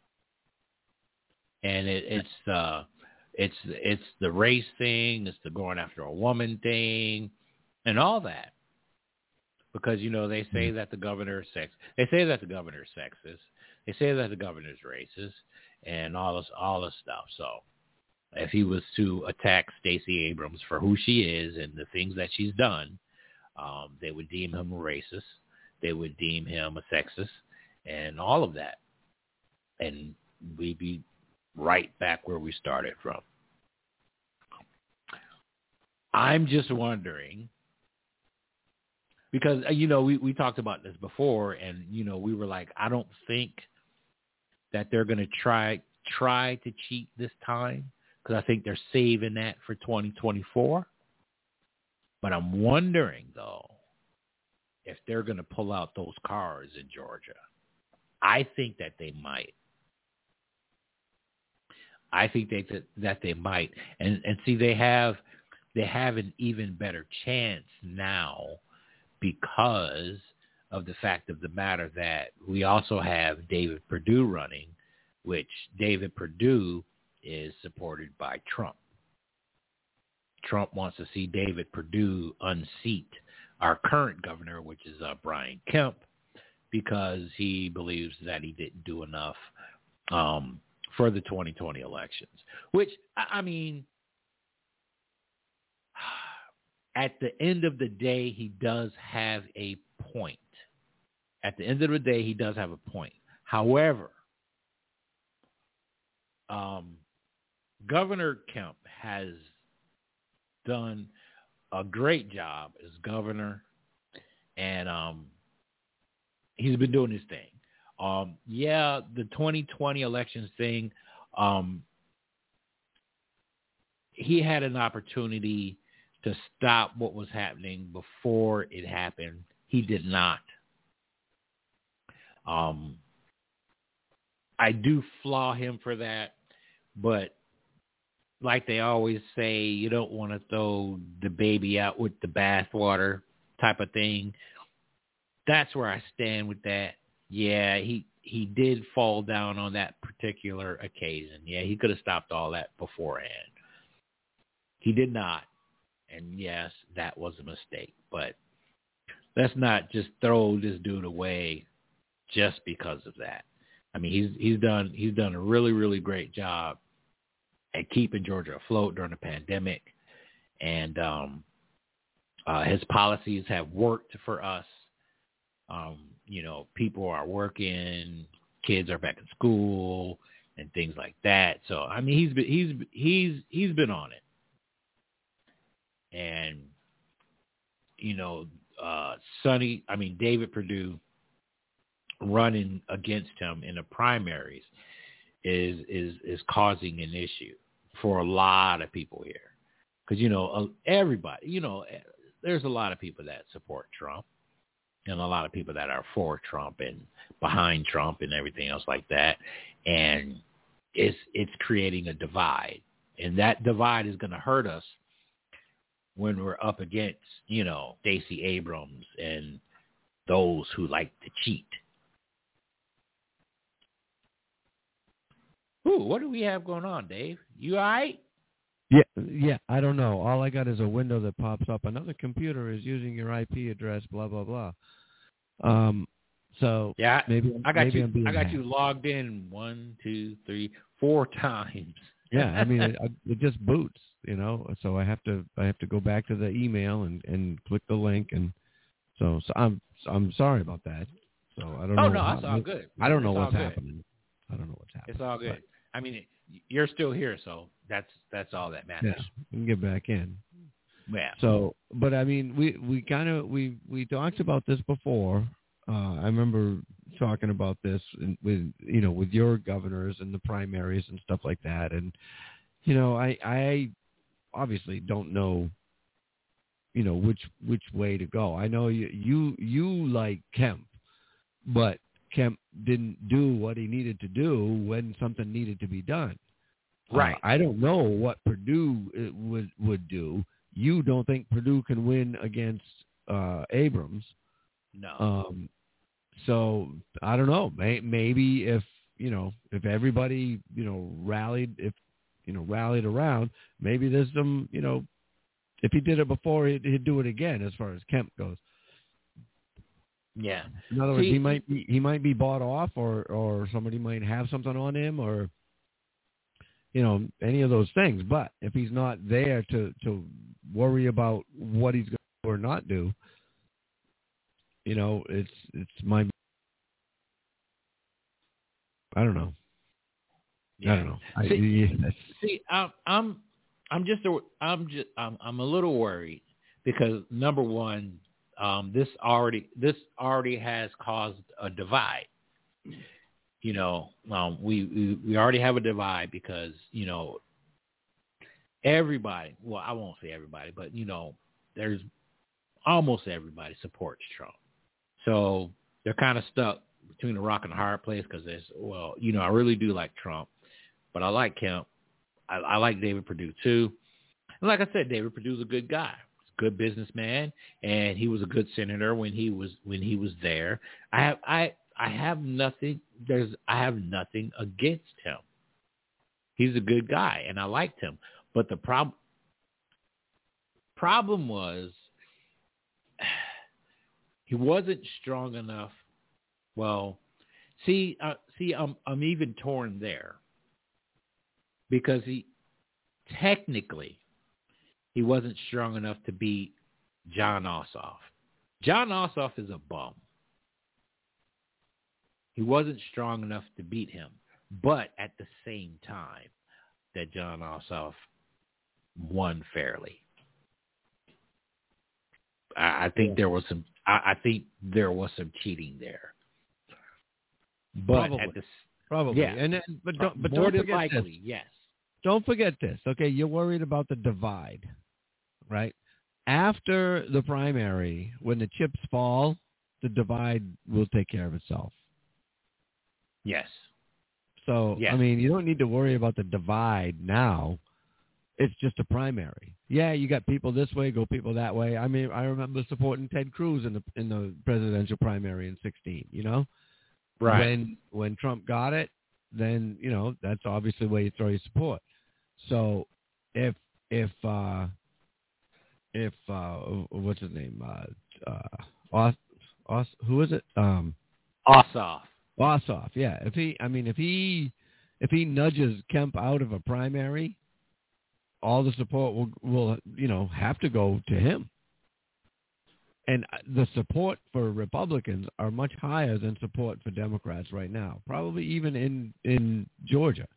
And it's the race thing, it's the going after a woman thing, and all that. Because, they say that the governor is sexist. They say that the governor is sexist. They say that the governor is racist and all this stuff. So if he was to attack Stacey Abrams for who she is and the things that she's done, they would deem him a racist. They would deem him a sexist and all of that. And we'd be right back where we started from. I'm just wondering, because, we talked about this before, and, we were like, I don't think that they're going to try to cheat this time, because I think they're saving that for 2024. But I'm wondering, though, if they're going to pull out those cars in Georgia. I think that they might. I think that they might. And see, they have an even better chance now because of the fact of the matter that we also have David Perdue running, which David Perdue is supported by Trump. Trump wants to see David Perdue unseat our current governor, which is Brian Kemp, because he believes that he didn't do enough for the 2020 elections, which, I mean, at the end of the day, he does have a point. At the end of the day, he does have a point. However, Governor Kemp has done a great job as governor, and he's been doing his thing. The 2020 elections thing, he had an opportunity to stop what was happening before it happened. He did not. I do flaw him for that, but like they always say, you don't want to throw the baby out with the bathwater type of thing. That's where I stand with that. Yeah, he did fall down on that particular occasion. Yeah, he could have stopped all that beforehand. He did not. And yes, that was a mistake. But let's not just throw this dude away just because of that. I mean, he's done a really, really great job at keeping Georgia afloat during the pandemic, and his policies have worked for us. People are working, kids are back in school, and things like that. So I mean, he's been on it, and David Perdue running against him in the primaries is causing an issue for a lot of people here, because everybody, there's a lot of people that support Trump and a lot of people that are for Trump and behind Trump and everything else like that, and it's creating a divide, and that divide is going to hurt us when we're up against Stacey Abrams and those who like to cheat. Ooh, what do we have going on, Dave? You all right? Yeah. I don't know. All I got is a window that pops up. Another computer is using your IP address. Blah blah blah. So yeah, maybe I got hacked. you logged in 1, 2, 3, 4 times. Yeah, I mean it just boots. So I have to go back to the email and click the link, and so I'm sorry about that. So I don't know. Oh no, that's all good. I don't know it's what's happening. I don't know what's happening. It's all good. I mean, you're still here, so that's all that matters. Yeah, we can get back in. Yeah. So, but I mean, we talked about this before. I remember talking about this with your governors and the primaries and stuff like that, and I obviously don't know which way to go. I know you like Kemp, but Kemp didn't do what he needed to do when something needed to be done. Right. I don't know what Purdue would do. You don't think Purdue can win against Abrams? No. So I don't know. Maybe if everybody rallied around, maybe there's some if he did it before, he'd do it again as far as Kemp goes. Yeah. In other words, he might be bought off, or somebody might have something on him, or any of those things. But if he's not there to worry about what he's going to do or not do, it's my. I don't know. Yeah. I don't know. I'm a little worried because number one, this already has caused a divide. We already have a divide because everybody. Well, I won't say everybody, but there's almost everybody supports Trump. So they're kind of stuck between a rock and a hard place because I really do like Trump, but I like Kemp. I like David Perdue too. And like I said, David Perdue's a good guy. He's a good businessman, and he was a good senator when he was there. I have nothing against him. He's a good guy, and I liked him. But the problem was he wasn't strong enough. Well, I'm even torn there because he wasn't strong enough to beat Jon Ossoff. Jon Ossoff is a bum. He wasn't strong enough to beat him, but at the same time that Jon Ossoff won fairly. I think there was some. I think there was some cheating there. But probably, yeah. And but don't forget likely, this. Yes. Don't forget this. Okay, you're worried about the divide, right? After the primary, when the chips fall, the divide will take care of itself. Yes. So, yes. I mean, you don't need to worry about the divide now. It's just a primary. Yeah, you got people this way, go people that way. I mean, I remember supporting Ted Cruz in the presidential primary in 2016, Right. When Trump got it, then, that's obviously where you throw your support. So if what's his name? Who is it? Ossoff. Ossoff, yeah. If he nudges Kemp out of a primary, all the support will have to go to him. And the support for Republicans are much higher than support for Democrats right now, probably even in Georgia.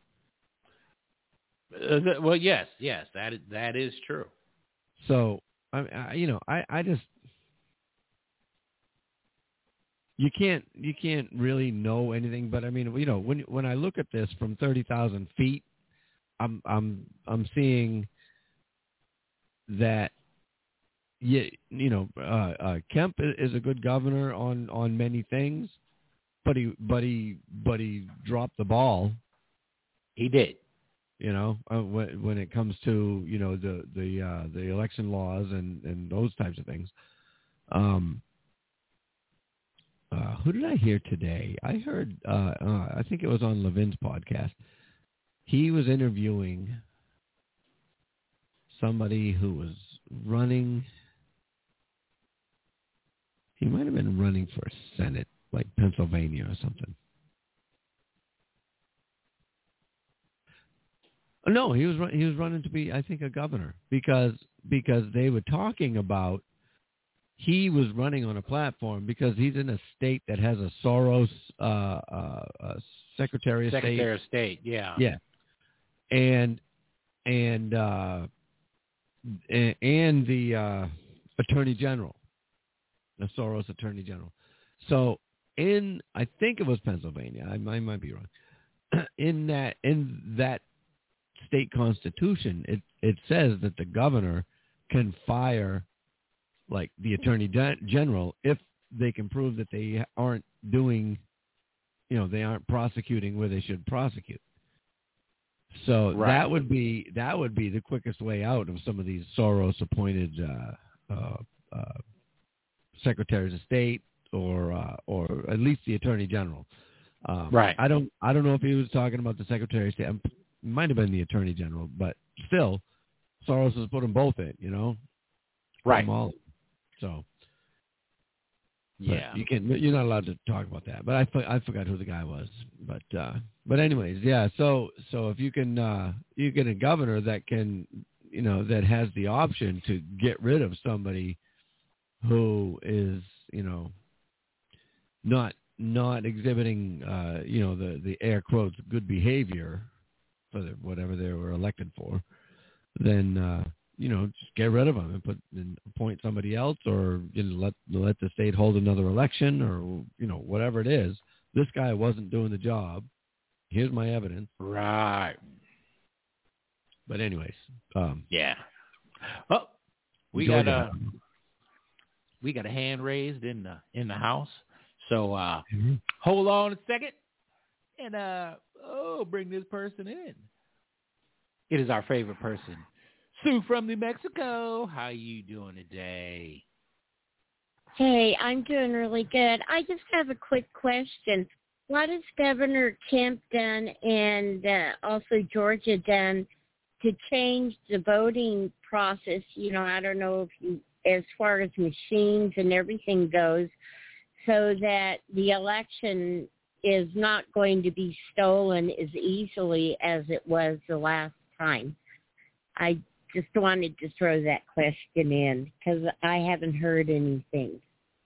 Well, yes, that is true. So, I just you can't really know anything. But I mean, when I look at this from 30,000 feet, I'm seeing that. Kemp is a good governor on many things, but he dropped the ball. He did. When it comes to the election laws and those types of things. Who did I hear today? I heard I think it was on Levin's podcast. He was interviewing somebody who was running. He might have been running for Senate, like Pennsylvania or something. No, he was running to be, I think, a governor because they were talking about he was running on a platform because he's in a state that has a Soros Secretary of State. Secretary of State, yeah. Yeah, and the Attorney General. The Soros Attorney General. So I think it was Pennsylvania. I might be wrong. In that state constitution, it says that the governor can fire, like, the Attorney General if they can prove that they aren't doing they aren't prosecuting where they should prosecute. So that would be the quickest way out of some of these Soros-appointed secretaries of state or at least the attorney general. Right. I don't know if he was talking about the secretary of state. It might have been the attorney general, but still, Soros has put them both in. Right. Put them all in. So. Yeah. You're not allowed to talk about that. But I forgot who the guy was. But anyways, yeah. So if you get a governor that can, that has the option to get rid of somebody who is, not exhibiting, the air quotes good behavior for whatever they were elected for, then just get rid of them and appoint somebody else, or let the state hold another election, or whatever it is. This guy wasn't doing the job. Here's my evidence. Right. But anyways, yeah. Oh, we got a hand raised in the house. So hold on a second, and bring this person in. It is our favorite person, Sue from New Mexico. How you doing today? Hey, I'm doing really good. I just have a quick question. What has Governor Kemp done and also Georgia done to change the voting process? I don't know if as far as machines and everything goes, so that the election is not going to be stolen as easily as it was the last time. I just wanted to throw that question in because I haven't heard anything.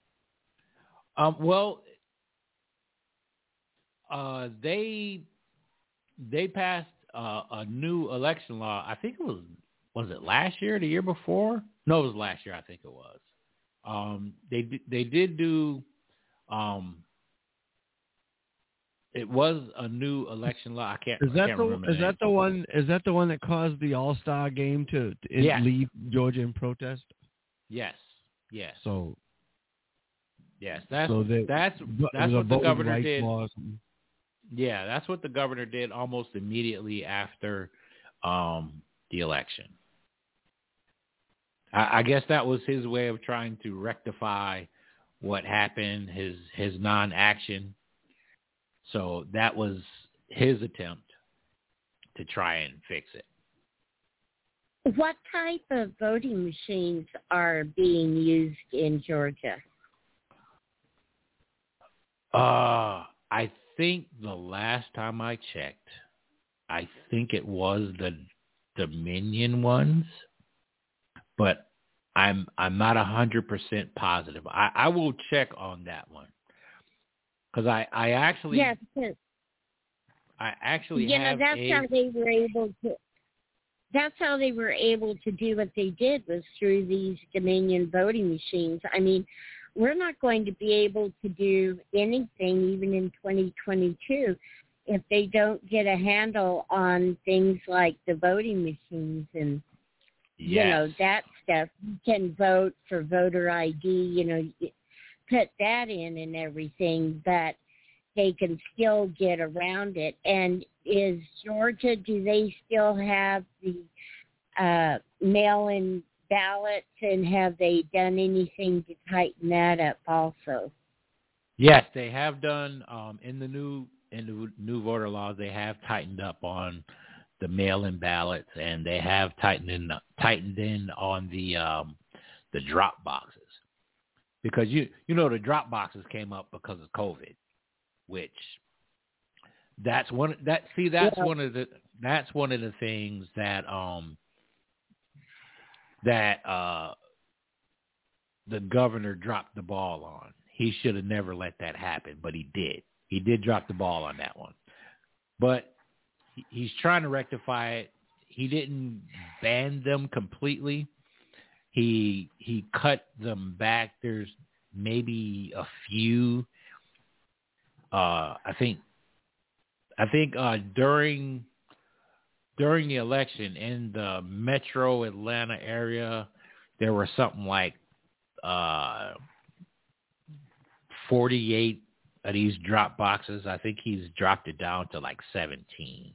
They passed a new election law. I think it was it last year or the year before? No, it was last year. I think it was. They did do. It was a new election law. I can't remember. Is that the one? Is that the one that caused the All-Star game to leave Georgia in protest? Yes. Yes. So. Yes, that's what the governor did. Yeah, that's what the governor did almost immediately after the election. I guess that was his way of trying to rectify what happened, his non-action. So that was his attempt to try and fix it. What type of voting machines are being used in Georgia? I think the last time I checked, I think it was the Dominion ones, but I'm not 100% positive. I will check on that one because I actually have how they were able to. That's how they were able to do what they did was through these Dominion voting machines. I mean, we're not going to be able to do anything even in 2022 if they don't get a handle on things like the voting machines and, that stuff. You can vote for voter ID, put that in and everything, but they can still get around it. And is Georgia, do they still have the mail-in ballots, and have they done anything to tighten that up also? Yes, they have done. In the new voter laws, they have tightened up on the mail-in ballots, and they have tightened in on the drop boxes, because the drop boxes came up because of COVID, which that's one of the things that the governor dropped the ball on. He should have never let that happen, but he did. He did drop the ball on that one. But he's trying to rectify it. He didn't ban them completely. He cut them back. There's maybe a few. I think during the election in the metro Atlanta area, there were something like 48 of these drop boxes. I think he's dropped it down to like 17.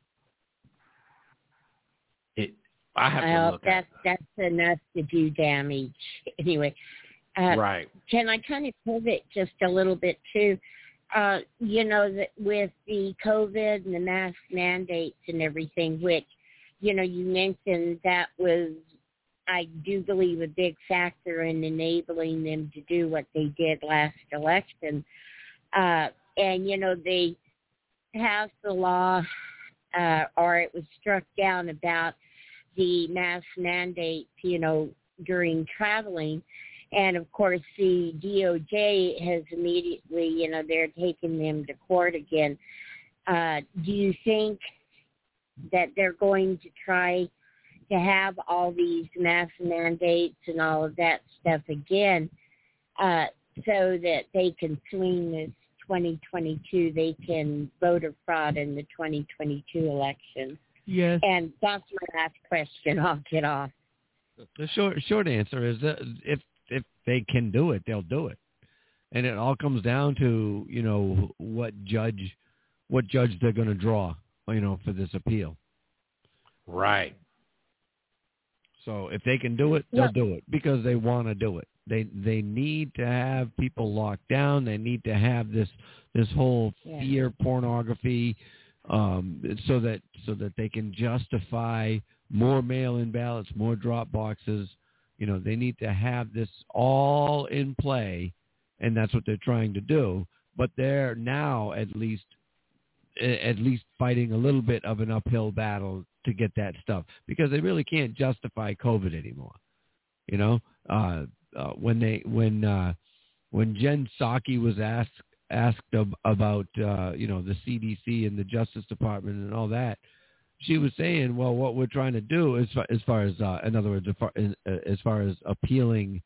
I have to look at that's enough to do damage. Anyway, right. Can I kind of pivot just a little bit too? That with the COVID and the mask mandates and everything, which, you mentioned that was, I do believe, a big factor in enabling them to do what they did last election. And, they passed the law, or it was struck down about the mask mandates, during traveling. And, of course, the DOJ has immediately, they're taking them to court again. Do you think that they're going to try to have all these mask mandates and all of that stuff again so that they can swing this 2022, they can voter fraud in the 2022 election? Yes. And that's my last question. I'll get off. The short answer is that if they can do it, they'll do it, and it all comes down to what judge they're going to draw for this appeal. Right. So if they can do it, they'll do it because they want to do it. They need to have people locked down. They need to have this whole fear pornography. So that they can justify more mail-in ballots, more drop boxes. They need to have this all in play, and that's what they're trying to do. But they're now at least fighting a little bit of an uphill battle to get that stuff because they really can't justify COVID anymore. When Jen Psaki was asked about the CDC and the Justice Department and all that, she was saying, well, what we're trying to do as far as in other words, as far as appealing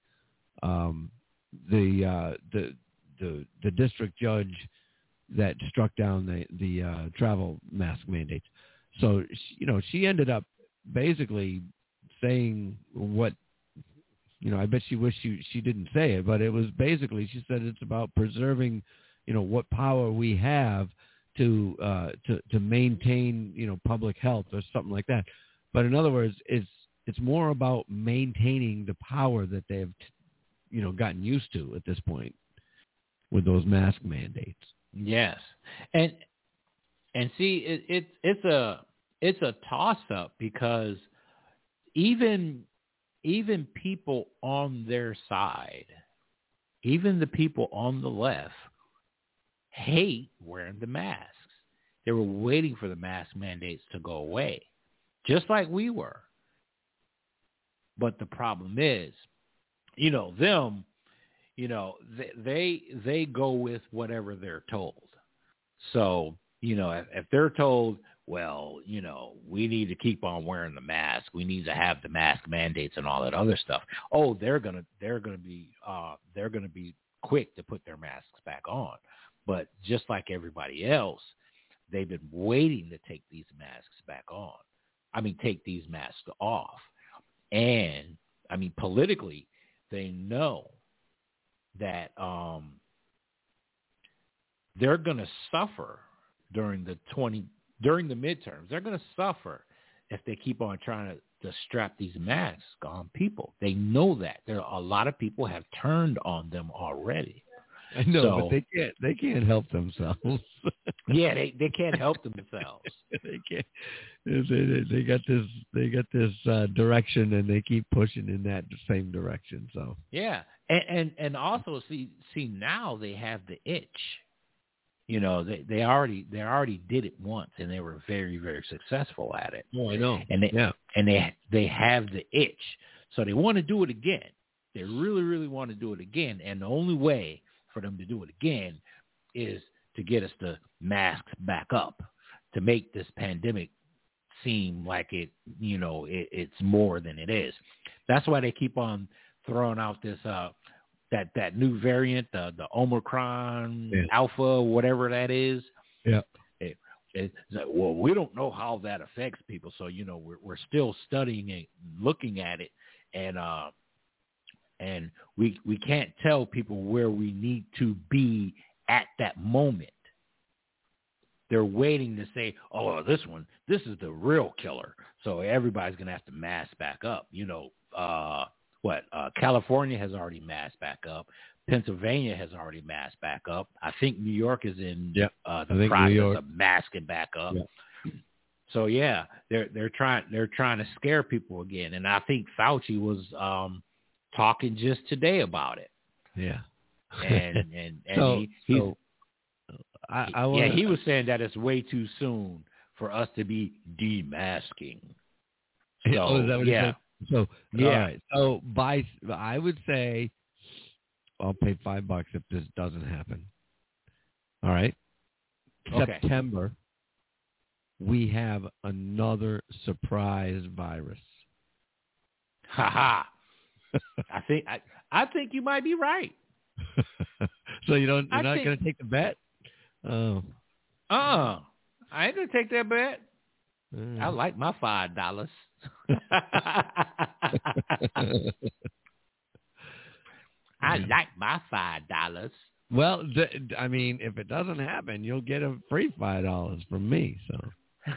the district judge that struck down the travel mask mandates. So she ended up basically saying what I bet she wished she didn't say it, but it was basically, she said it's about preserving what power we have to maintain public health or something like that. But in other words, it's more about maintaining the power that they've gotten used to at this point with those mask mandates. Yes, and see, it's a toss up because even people on their side, even the people on the left, hate wearing the masks. They were waiting for the mask mandates to go away, just like we were. But the problem is, them, they go with whatever they're told. So, if they're told, well, we need to keep on wearing the mask, we need to have the mask mandates and all that other stuff. Oh, they're gonna be quick to put their masks back on. But just like everybody else, they've been waiting to take these masks back on. Take these masks off. And, politically, they know that they're going to suffer during the midterms. They're going to suffer if they keep on trying to strap these masks on people. They know that. A lot of people have turned on them already. I know, but they can't help themselves. Yeah, they can't help themselves. They can't. They got this direction, and they keep pushing in that same direction. So yeah, and also see now they have the itch. They already did it once, and they were very, very successful at it. Oh, I know. And they have the itch, so they want to do it again. They really, really want to do it again, and the only way for them to do it again is to get us to masks back up, to make this pandemic seem like it's more than it is. That's why they keep on throwing out this that new variant, the Omicron Alpha, whatever that is. Yeah. It's like, well, we don't know how that affects people, so we're still studying it, looking at it, and we can't tell people where we need to be at that moment. They're waiting to say, oh, this is the real killer. So everybody's going to have to mask back up. California has already masked back up. Pennsylvania has already masked back up. I think New York is in the process of masking back up. Yeah. So yeah, they're trying to scare people again. And I think Fauci was talking just today about it. Yeah. And he was saying that it's way too soon for us to be demasking. So, is that what he said? So, yeah. All right. So I would say I'll pay $5 if this doesn't happen. All right. Okay. September, we have another surprise virus. Ha ha. I think you might be right. So you're not going to take the bet? Oh. I ain't going to take that bet. I like my $5. I like my $5. Well, if it doesn't happen, you'll get a free $5 from me. So,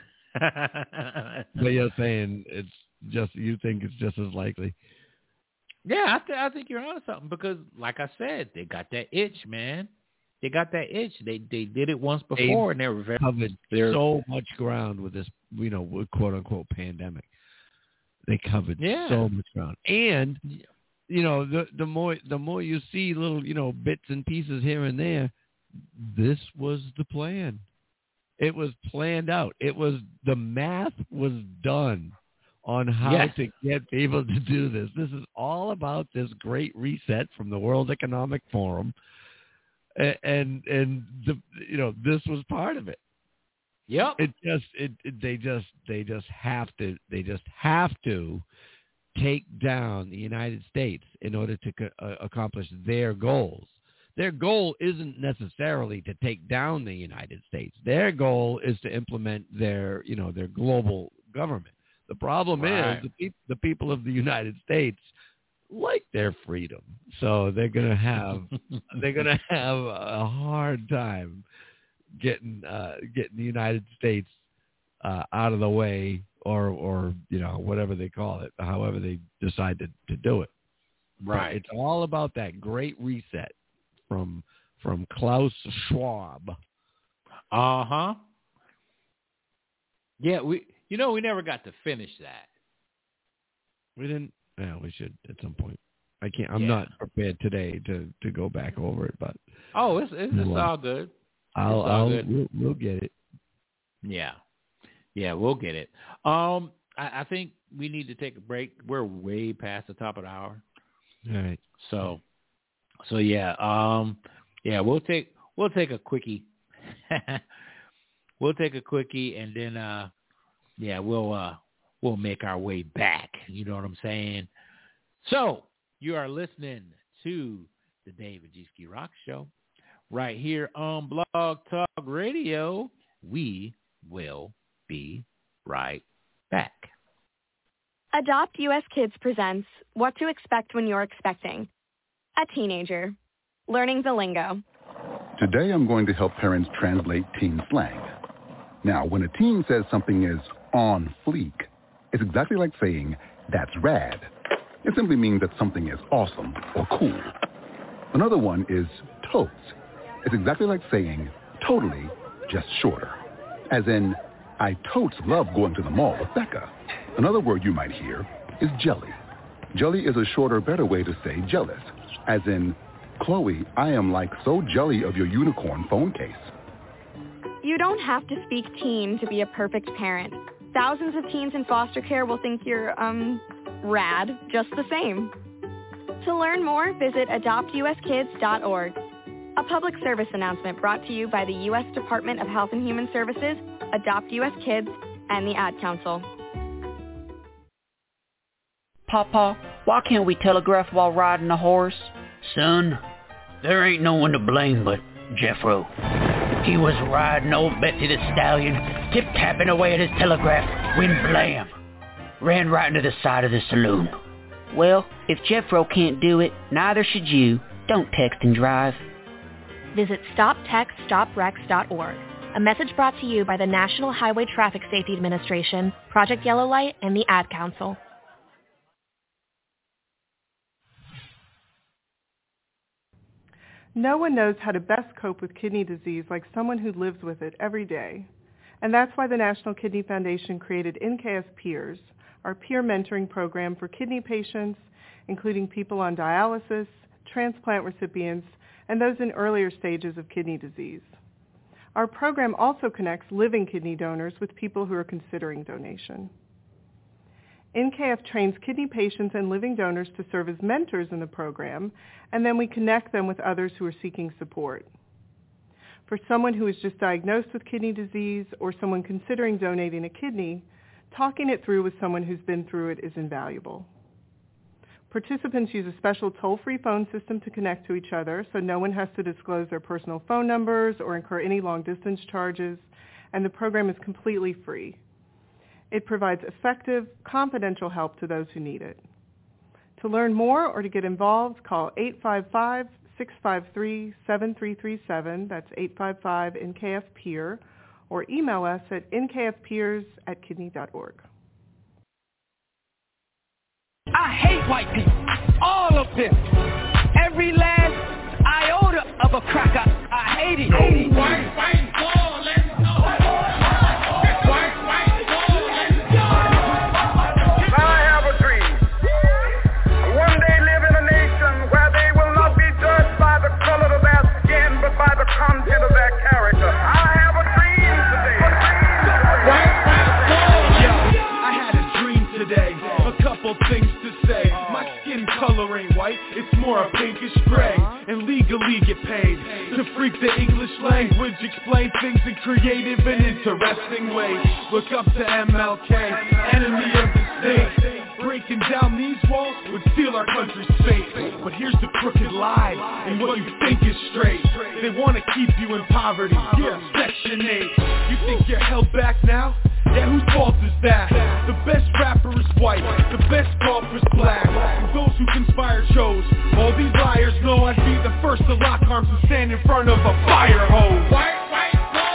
but you're saying you think it's just as likely? Yeah, I think you're onto something because, like I said, they got that itch, man. They got that itch. They did it once before, and they were covered so much ground with this, quote unquote pandemic. They covered so much ground, and the more you see little bits and pieces here and there, this was the plan. It was planned out. The math was done on how to get people to do this. This is all about this great reset from the World Economic Forum, and this was part of it. Yep. They just have to take down the United States in order to accomplish their goals. Their goal isn't necessarily to take down the United States. Their goal is to implement their global government. The problem is the people of the United States like their freedom, so they're gonna have a hard time getting the United States out of the way, or whatever they call it, however they decide to do it. Right. But it's all about that great reset from Klaus Schwab. Uh-huh. Yeah, we never got to finish that. We didn't. Yeah, we should at some point. I can't. I'm not prepared today to go back over it, but it's all good. We'll get it. Yeah, we'll get it. I think we need to take a break. We're way past the top of the hour. All right. So yeah. We'll take a quickie. We'll take a quickie, and then we'll make our way back. You know what I'm saying? So you are listening to the David G. Ski Rock Show right here on Blog Talk Radio. We will be right back. Adopt US Kids presents What to Expect When You're Expecting. A teenager. Learning the lingo. Today I'm going to help parents translate teen slang. Now, when a teen says something is on fleek, it's exactly like saying, that's rad. It simply means that something is awesome or cool. Another one is totes. It's exactly like saying, totally, just shorter. As in, I totes love going to the mall with Becca. Another word you might hear is jelly. Jelly is a shorter, better way to say jealous. As in, Chloe, I am like so jelly of your unicorn phone case. You don't have to speak teen to be a perfect parent. Thousands of teens in foster care will think you're, rad just the same. To learn more, visit adoptuskids.org. A public service announcement brought to you by the U.S. Department of Health and Human Services, Adopt U.S. Kids, and the Ad Council. Papa, why can't we telegraph while riding a horse? Son, there ain't no one to blame but Jeffro. He was riding old Betsy the Stallion, tip-tapping away at his telegraph, when blam, ran right into the side of the saloon. Well, if Jeffro can't do it, neither should you. Don't text and drive. visit stoptextsstopwrecks.org. A message brought to you by the National Highway Traffic Safety Administration, Project Yellow Light, and the Ad Council. No one knows how to best cope with kidney disease like someone who lives with it every day. And that's why the National Kidney Foundation created NKF Peers, our peer mentoring program for kidney patients, including people on dialysis, transplant recipients, and those in earlier stages of kidney disease. Our program also connects living kidney donors with people who are considering donation. NKF trains kidney patients and living donors to serve as mentors in the program, and then we connect them with others who are seeking support. For someone who is just diagnosed with kidney disease or someone considering donating a kidney, talking it through with someone who's been through it is invaluable. Participants use a special toll-free phone system to connect to each other, so no one has to disclose their personal phone numbers or incur any long-distance charges, and the program is completely free. It provides effective, confidential help to those who need it. To learn more or to get involved, call 855-653-7337, that's 855-NKF-PEER, or email us at nkfpeers@kidney.org. I hate white people, all of them. Every last iota of a cracker, I hate it. White, white, ball, let's go. By the content of their character. I have a dream today. I had a dream today. A couple things to say. My skin color ain't white, it's more a pinkish gray. And legally get paid to freak the English language, explain things in creative and interesting ways. Look up to MLK, enemy of the state. Breaking down these walls would steal our country's fate. But here's the crooked lie, and what you think is straight. They want to keep you in poverty, yeah, Section 8. You think you're held back now? Yeah, whose fault is that? The best rapper is white, the best golfer's black. And those who conspire chose. All these liars know I'd be the first to lock arms and stand in front of a fire hose. White, white.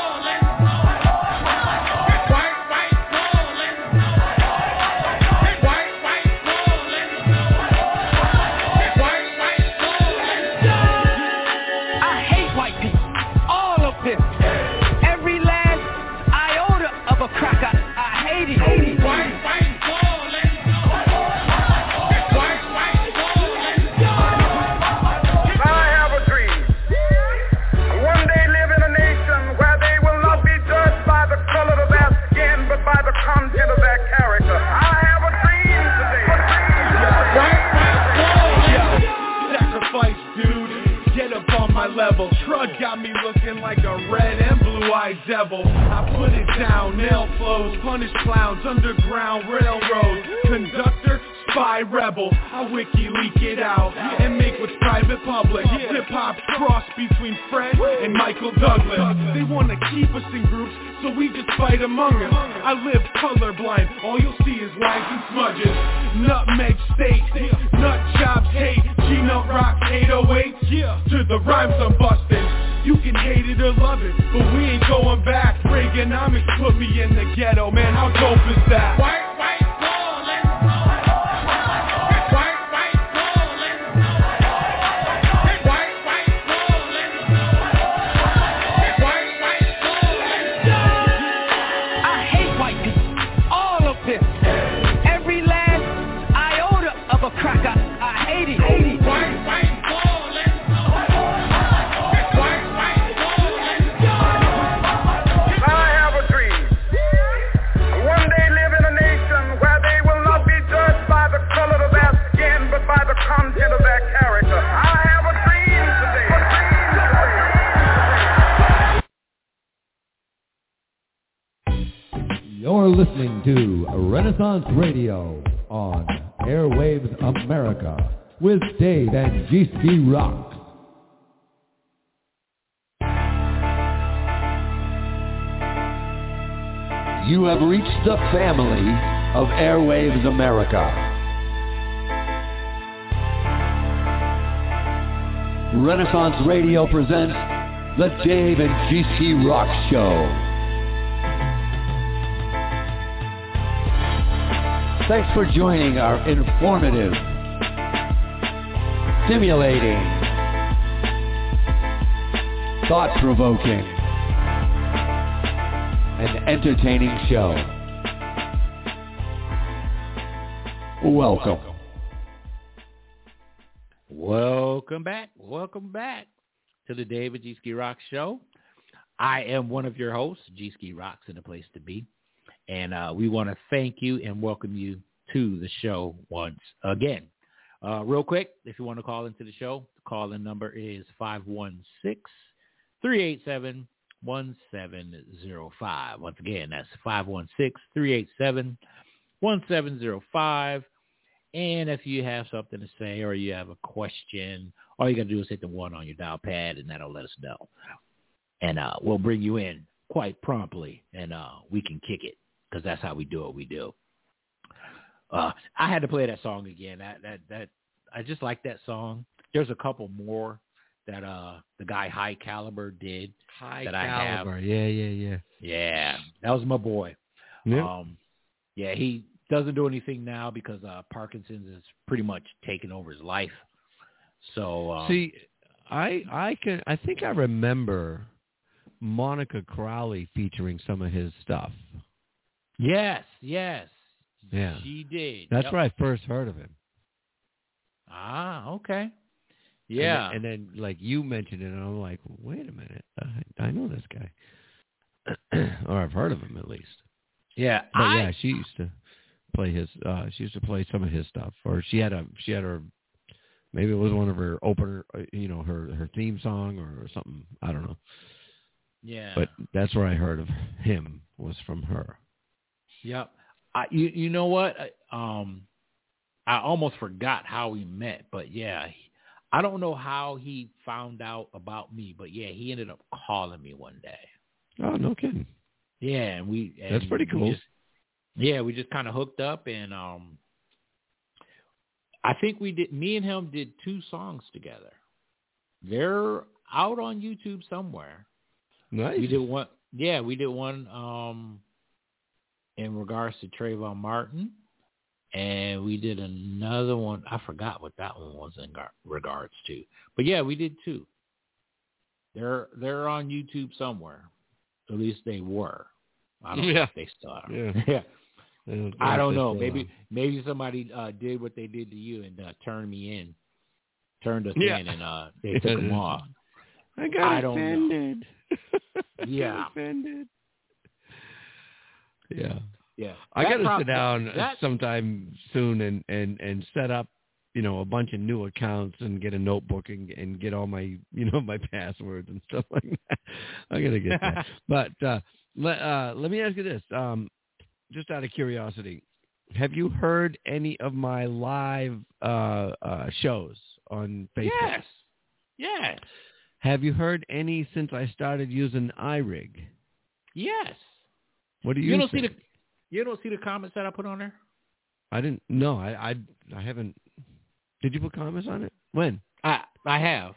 Level. Trud got me looking like a red and blue-eyed devil. I put it down, nail flows, punish clowns, underground railroad, conductor, spy rebel. I wiki leak it out and make what's private public. Hip-hop's cross between Fred and Michael Douglas. They want to keep us in groups, so we just fight among us. I live colorblind, all you'll see is lines and smudges. Nutmeg state, nut jobs hate, G-Nut rock 808, to the rhymes I'm busting. You can hate it or love it, but we ain't going back. Reaganomics put me in the ghetto, man, how dope is that? White, white, ball, let's go. White, white, ball, let's go. White, white, ball, let's go. White, white, ball, let's go. I hate white people, all of them. Every last iota of a cracker, I hate it. White, white, ball, let's go. White, white, ball, let's go. I have a dream. One day live in a nation where they will not be judged by the color of their skin, but by the content of their character. I have a dream today. You're listening to Renaissance Radio on Airwaves America with Dave and G-Ski Rock. You have reached the family of Airwaves America. Renaissance Radio presents The Dave and GC Rock Show. Thanks for joining our informative, stimulating, thought-provoking, and entertaining show. Welcome. Welcome back to the Dave and G-Ski Rock Show. I am one of your hosts, G-Ski Rock's in a place to be. And we want to thank you and welcome you to the show once again. Real quick, if you want to call into the show, the call-in number is 516-387-1705. Once again, that's 516-387-1705. And if you have something to say or you have a question, all you got to do is hit the 1 on your dial pad, and that'll let us know. And we'll bring you in quite promptly, and we can kick it, because that's how we do what we do. I had to play that song again. That I just like that song. There's a couple more that the guy High Caliber did. High that Caliber, I have. yeah. Yeah, that was my boy. Yep. Yeah, he doesn't do anything now because Parkinson's has pretty much taken over his life. So see, I think I remember Monica Crowley featuring some of his stuff. Yes. Yeah. She did. That's where I first heard of him. Ah, okay. Yeah. And then like you mentioned it, and I'm like, wait a minute, I know this guy, or I've heard of him at least. Yeah. But she used to play his. She used to play some of his stuff, or she had her. Maybe it was one of her opener, her theme song or something. I don't know. Yeah. But that's where I heard of him, was from her. Yep. You know what? I almost forgot how we met, but yeah, I don't know how he found out about me, but yeah, he ended up calling me one day. Oh, no kidding. Yeah, and that's pretty cool. We just kind of hooked up, and I think me and him did 2 songs together. They're out on YouTube somewhere. Nice. We did one. Yeah, we did one in regards to Trayvon Martin, and we did another one. I forgot what that one was in regards to, but yeah, we did 2. They're on YouTube somewhere. At least they were. I don't know if they still are. Yeah. I don't know. Maybe somebody did what they did to you and turned us in, and they took them off. I got offended. Yeah. Offended. Yeah. Yeah. I got to sit down sometime soon and set up, a bunch of new accounts and get a notebook and get all my, my passwords and stuff like that. I got to get that. But let me ask you this. Just out of curiosity, have you heard any of my live shows on Facebook? Yes. Have you heard any since I started using iRig? Yes. What do you think? You don't see the comments that I put on there? I didn't. No, I haven't. Did you put comments on it? When? I have.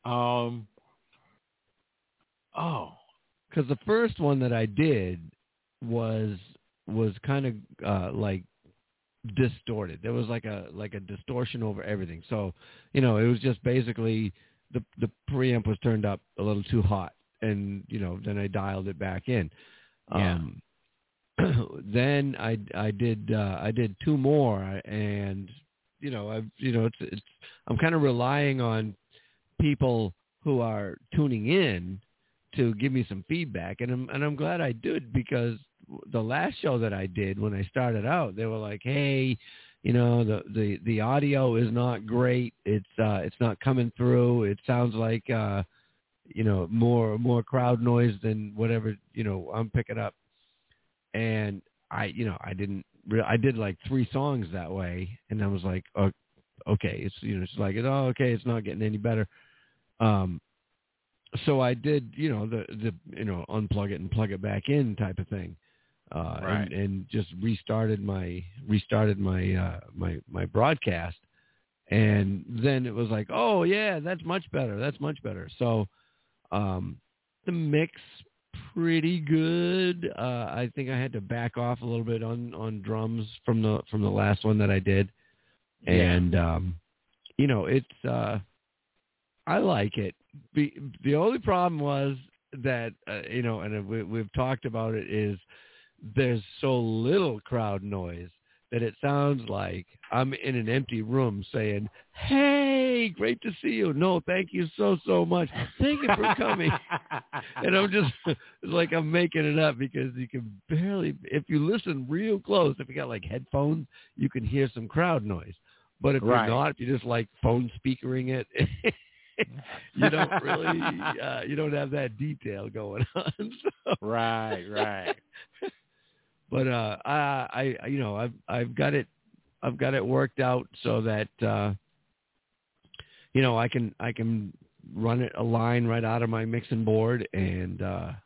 Because the first one that I did was kind of like distorted. There was like a distortion over everything. So, it was just basically the preamp was turned up a little too hot, and then I dialed it back in. Yeah. Then I did 2 more, and I'm kind of relying on people who are tuning in to give me some feedback, and I'm glad I did, because the last show that I did when I started out, they were like, hey, the audio is not great. It's not coming through. It sounds like more crowd noise than whatever I'm picking up. And I did like 3 songs that way, and I was like, oh, okay, it's it's not getting any better. So I did the unplug it and plug it back in type of thing. Right. and just restarted my broadcast, and then it was like, oh yeah, that's much better. So The mix pretty good. I think I had to back off a little bit on drums from the last one that I did, and it's I like it. The only problem was that and we've talked about it, is there's so little crowd noise that it sounds like I'm in an empty room saying, "Hey, great to see you. No, thank you so much. Thank you for coming." And I'm just like, I'm making it up, because you can barely, if you listen real close, if you got like headphones, you can hear some crowd noise. But if you're not, if you just like phone speakering it, you don't really, you don't have that detail going on. So. Right. But I've got it worked out so that I can run it a line right out of my mixing board, and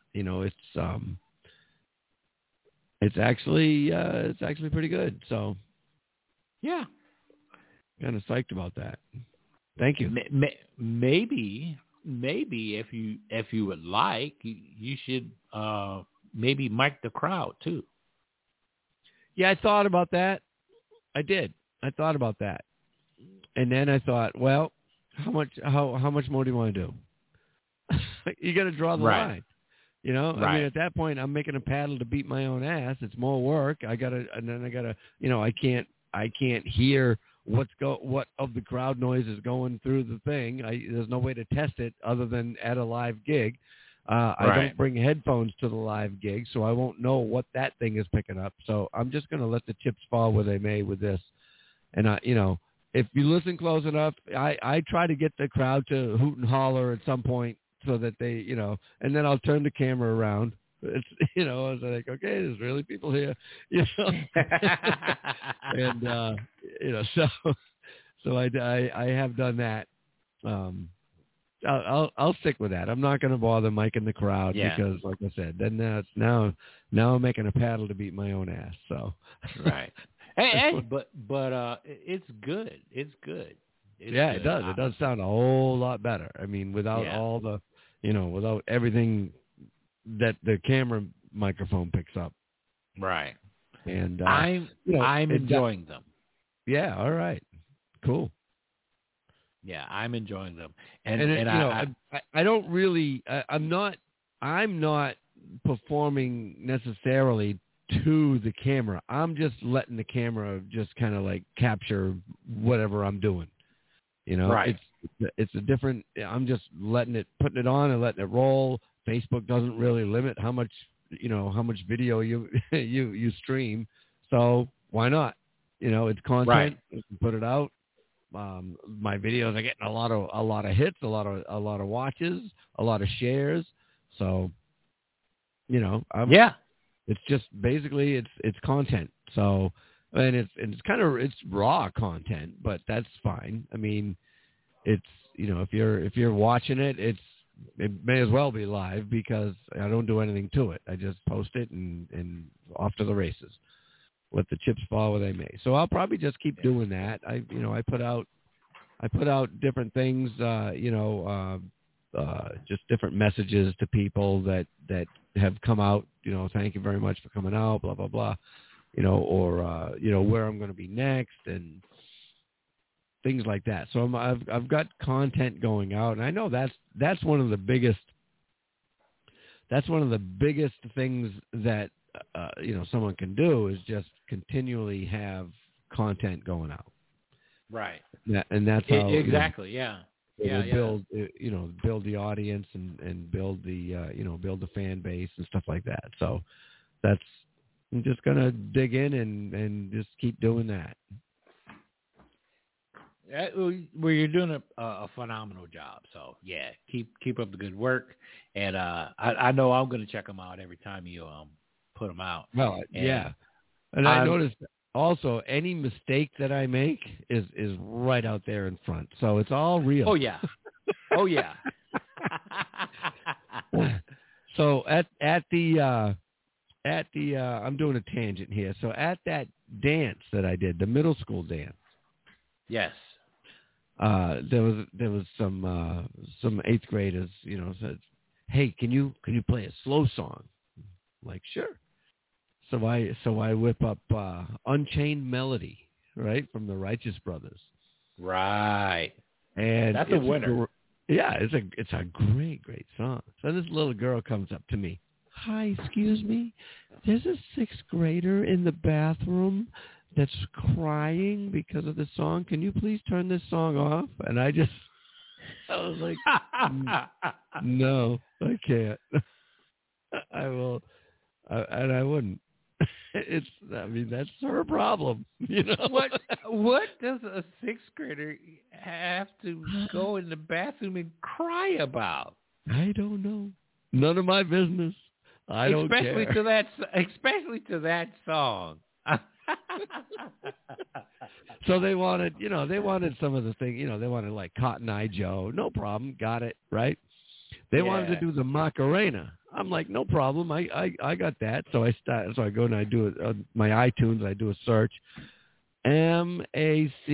it's actually pretty good. So yeah, kind of psyched about that. Thank you. Maybe if you would like, you should maybe mic the crowd too. Yeah, I thought about that. I did. I thought about that, and then I thought, well, how much more do you want to do? You got to draw the line. I mean, at that point, I'm making a paddle to beat my own ass. It's more work. I gotta. I can't hear what of the crowd noise is going through the thing. There's no way to test it other than at a live gig. I don't bring headphones to the live gig, so I won't know what that thing is picking up. So I'm just going to let the chips fall where they may with this. And if you listen close enough, I try to get the crowd to hoot and holler at some point so that they, and then I'll turn the camera around. It's, I was like, okay, there's really people here, and so I have done that. I'll stick with that. I'm not going to bother micing the crowd because, like I said, then now I'm making a paddle to beat my own ass. So right. Hey, but it's good. It's good. It does. It does sound a whole lot better. I mean, without all the, without everything that the camera microphone picks up. Right. And I'm enjoying them. Yeah. All right. Cool. Yeah, I'm enjoying them, I don't really. I'm not performing necessarily to the camera. I'm just letting the camera just kind of like capture whatever I'm doing. Right. It's a different. I'm just putting it on and letting it roll. Facebook doesn't really limit how much video you stream, so why not? It's content. Right. You can put it out. My videos are getting a lot of hits, a lot of watches, a lot of shares. So, it's just basically it's content. So, and it's raw content, but that's fine. I mean, it's if you're watching it, it may as well be live because I don't do anything to it. I just post it and off to the races. Let the chips fall where they may. So I'll probably just keep doing that. I put out different things, just different messages to people that have come out, thank you very much for coming out, blah, blah, blah, or where I'm going to be next and things like that. So I've got content going out, and I know that's one of the biggest things that someone can do is just continually have content going out. Right. And that's how exactly. build build the audience and build the build the fan base and stuff like that. So I'm just gonna dig in and just keep doing that. Well, you're doing a phenomenal job. So yeah, keep up the good work. And I know I'm gonna check them out every time you put them out. Well, and I noticed also any mistake that I make is right out there in front, so it's all real. Oh yeah, oh yeah. So at the I'm doing a tangent here. So at that dance that I did, the middle school dance. Yes. There was some 8th graders, hey, can you play a slow song? I'm like, sure. So I whip up Unchained Melody, right, from the Righteous Brothers. Right. And that's a winner. It's a great song. So this little girl comes up to me. Hi, excuse me. There's a 6th grader in the bathroom that's crying because of the song. Can you please turn this song off? And I was like, no, I can't. I will, and I wouldn't. That's her problem, What does a 6th grader have to go in the bathroom and cry about? I don't know. None of my business. I don't care. Especially to that song. So they wanted some of the thing, they wanted like Cotton Eye Joe. No problem. Got it. Right. They wanted to do the Macarena. I'm like, no problem. I got that. So I go and I do it on my iTunes. I do a search. MACERE.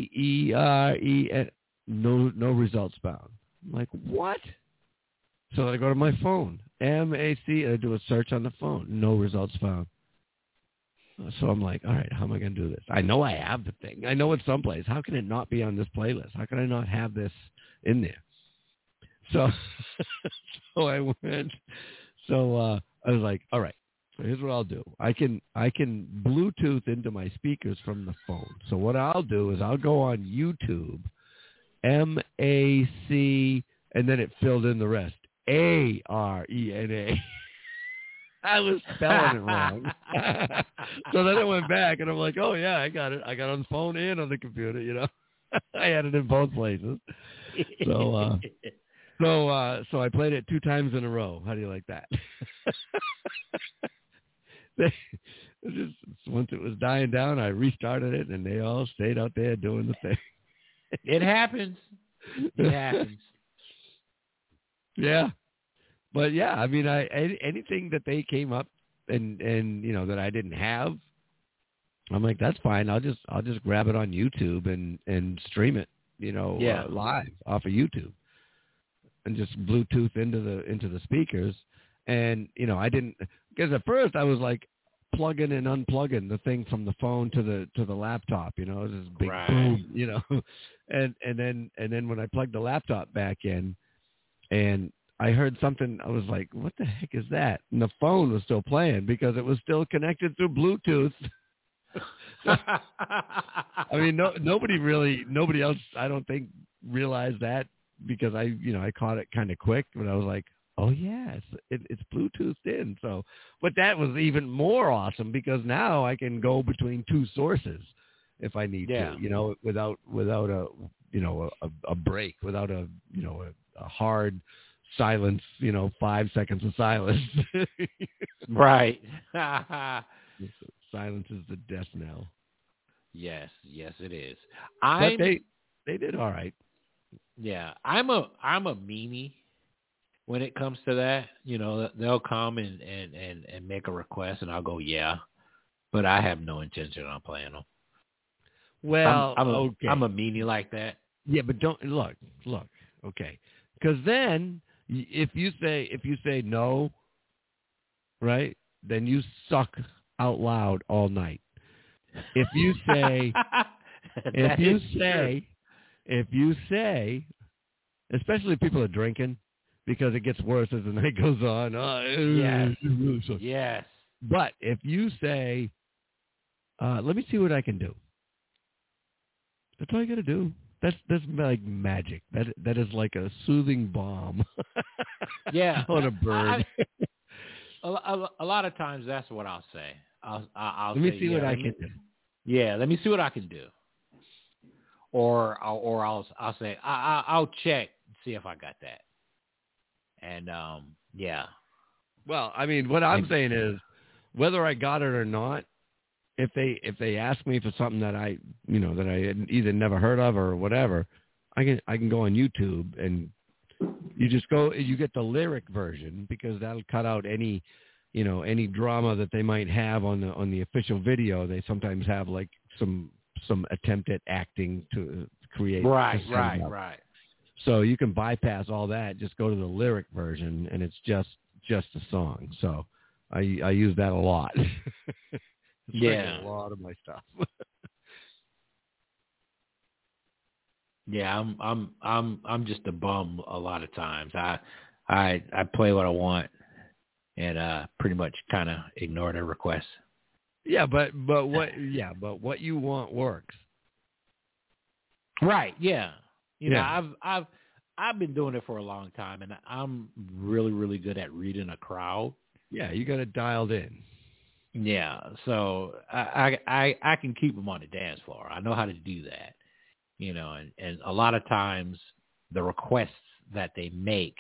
No results found. I'm like, what? So I go to my phone. MAC. I do a search on the phone. No results found. So I'm like, all right, how am I going to do this? I know I have the thing. I know it's someplace. How can it not be on this playlist? How can I not have this in there? So I went. So I was like, all right, so here's what I'll do. I can Bluetooth into my speakers from the phone. So what I'll do is I'll go on YouTube, MAC, and then it filled in the rest. ARENA. I was spelling it wrong. So then I went back and I'm like, oh yeah, I got it. I got it on the phone and on the computer, I had it in both places. So I played it 2 times in a row. How do you like that? Once it was dying down, I restarted it and they all stayed out there doing the thing. It happens. It happens. Yeah. But yeah, anything that they came up and that I didn't have, I'm like, that's fine. I'll just grab it on YouTube and stream it, live off of YouTube, and just Bluetooth into the speakers. And I didn't, because at first I was like plugging and unplugging the thing from the phone to the laptop. It was this big boom, and then when I plugged the laptop back in, and I heard something. I was like, what the heck is that? And the phone was still playing because it was still connected through Bluetooth. Nobody else, I don't think, realized that, because I caught it kind of quick, but I was like, oh yeah, it's Bluetoothed in. So, but that was even more awesome because now I can go between 2 sources if I need to, without a break, without a hard silence, 5 seconds of silence. Right. Silence is the death knell. Yes, it is. But they did all right. Yeah, I'm a meanie when it comes to that. They'll come and make a request, and I'll go, yeah, but I have no intention on playing them. Well, okay. I'm a meanie like that. Yeah, but don't look. Okay, because then if you say no, right, then you suck out loud all night. If you say, especially if people are drinking, because it gets worse as the night goes on. Yes. But if you say, let me see what I can do. That's all you got to do. That's like magic. That is like a soothing balm. Yeah. On a bird. A lot of times that's what I'll say. I'll let me see what I can do. Yeah, let me see what I can do. Or I'll say I'll check, see if I got that. And yeah. Well, what I'm saying is, whether I got it or not, if they ask me for something that I had either never heard of or whatever, I can go on YouTube and you get the lyric version, because that'll cut out any drama that they might have on the official video. They sometimes have like some attempt at acting to create. Right. So you can bypass all that, just go to the lyric version, and it's just a song. So I use that a lot. Yeah, a lot of my stuff. Yeah, I'm just a bum a lot of times. I play what I want and pretty much kind of ignore their requests. Yeah, but what you want works. Right, yeah. You know, I've been doing it for a long time, and I'm really, really good at reading a crowd. Yeah, you got it dialed in. Yeah, so I can keep them on the dance floor. I know how to do that. You know, and a lot of times the requests that they make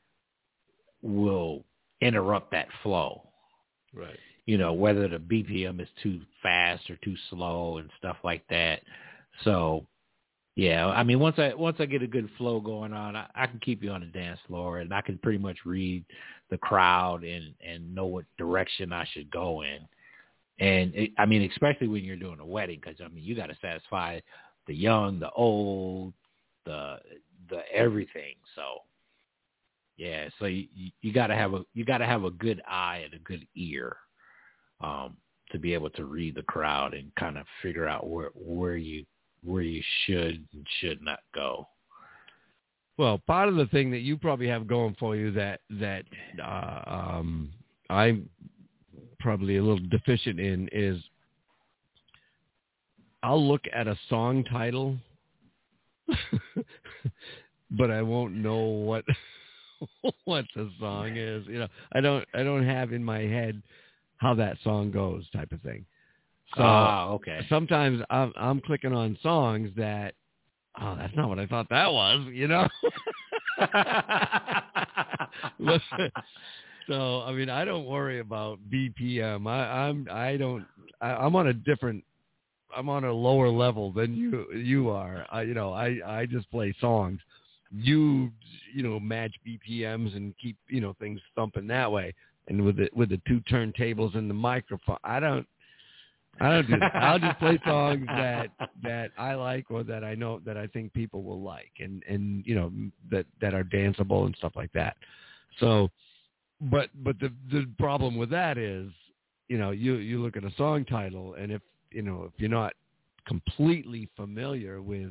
will interrupt that flow. Right. You know, whether the BPM is too fast or too slow and stuff like that. So, yeah, I mean, once I get a good flow going on, I can keep you on the dance floor, and I can pretty much read the crowd and know what direction I should go in. And, I mean, especially when you're doing a wedding, because, I mean, you got to satisfy the young, the old, the everything. So, yeah. So you gotta have a good eye and a good ear, to be able to read the crowd and kind of figure out where you should and should not go. Well, part of the thing that you probably have going for you that I'm probably a little deficient in is, I'll look at a song title, but I won't know what the song is. You know, I don't have in my head how that song goes, type of thing. So okay. Sometimes I'm clicking on songs that, that's not what I thought that was. You know. So I mean, I don't worry about BPM. I'm on a lower level than you are. I just play songs. You match BPMs and keep things thumping that way. And with the two turntables and the microphone, I don't do that. I'll just play songs that I like, or that I know that I think people will like, and that are danceable and stuff like that. So, but the problem with that is, you look at a song title, and if you're not completely familiar with,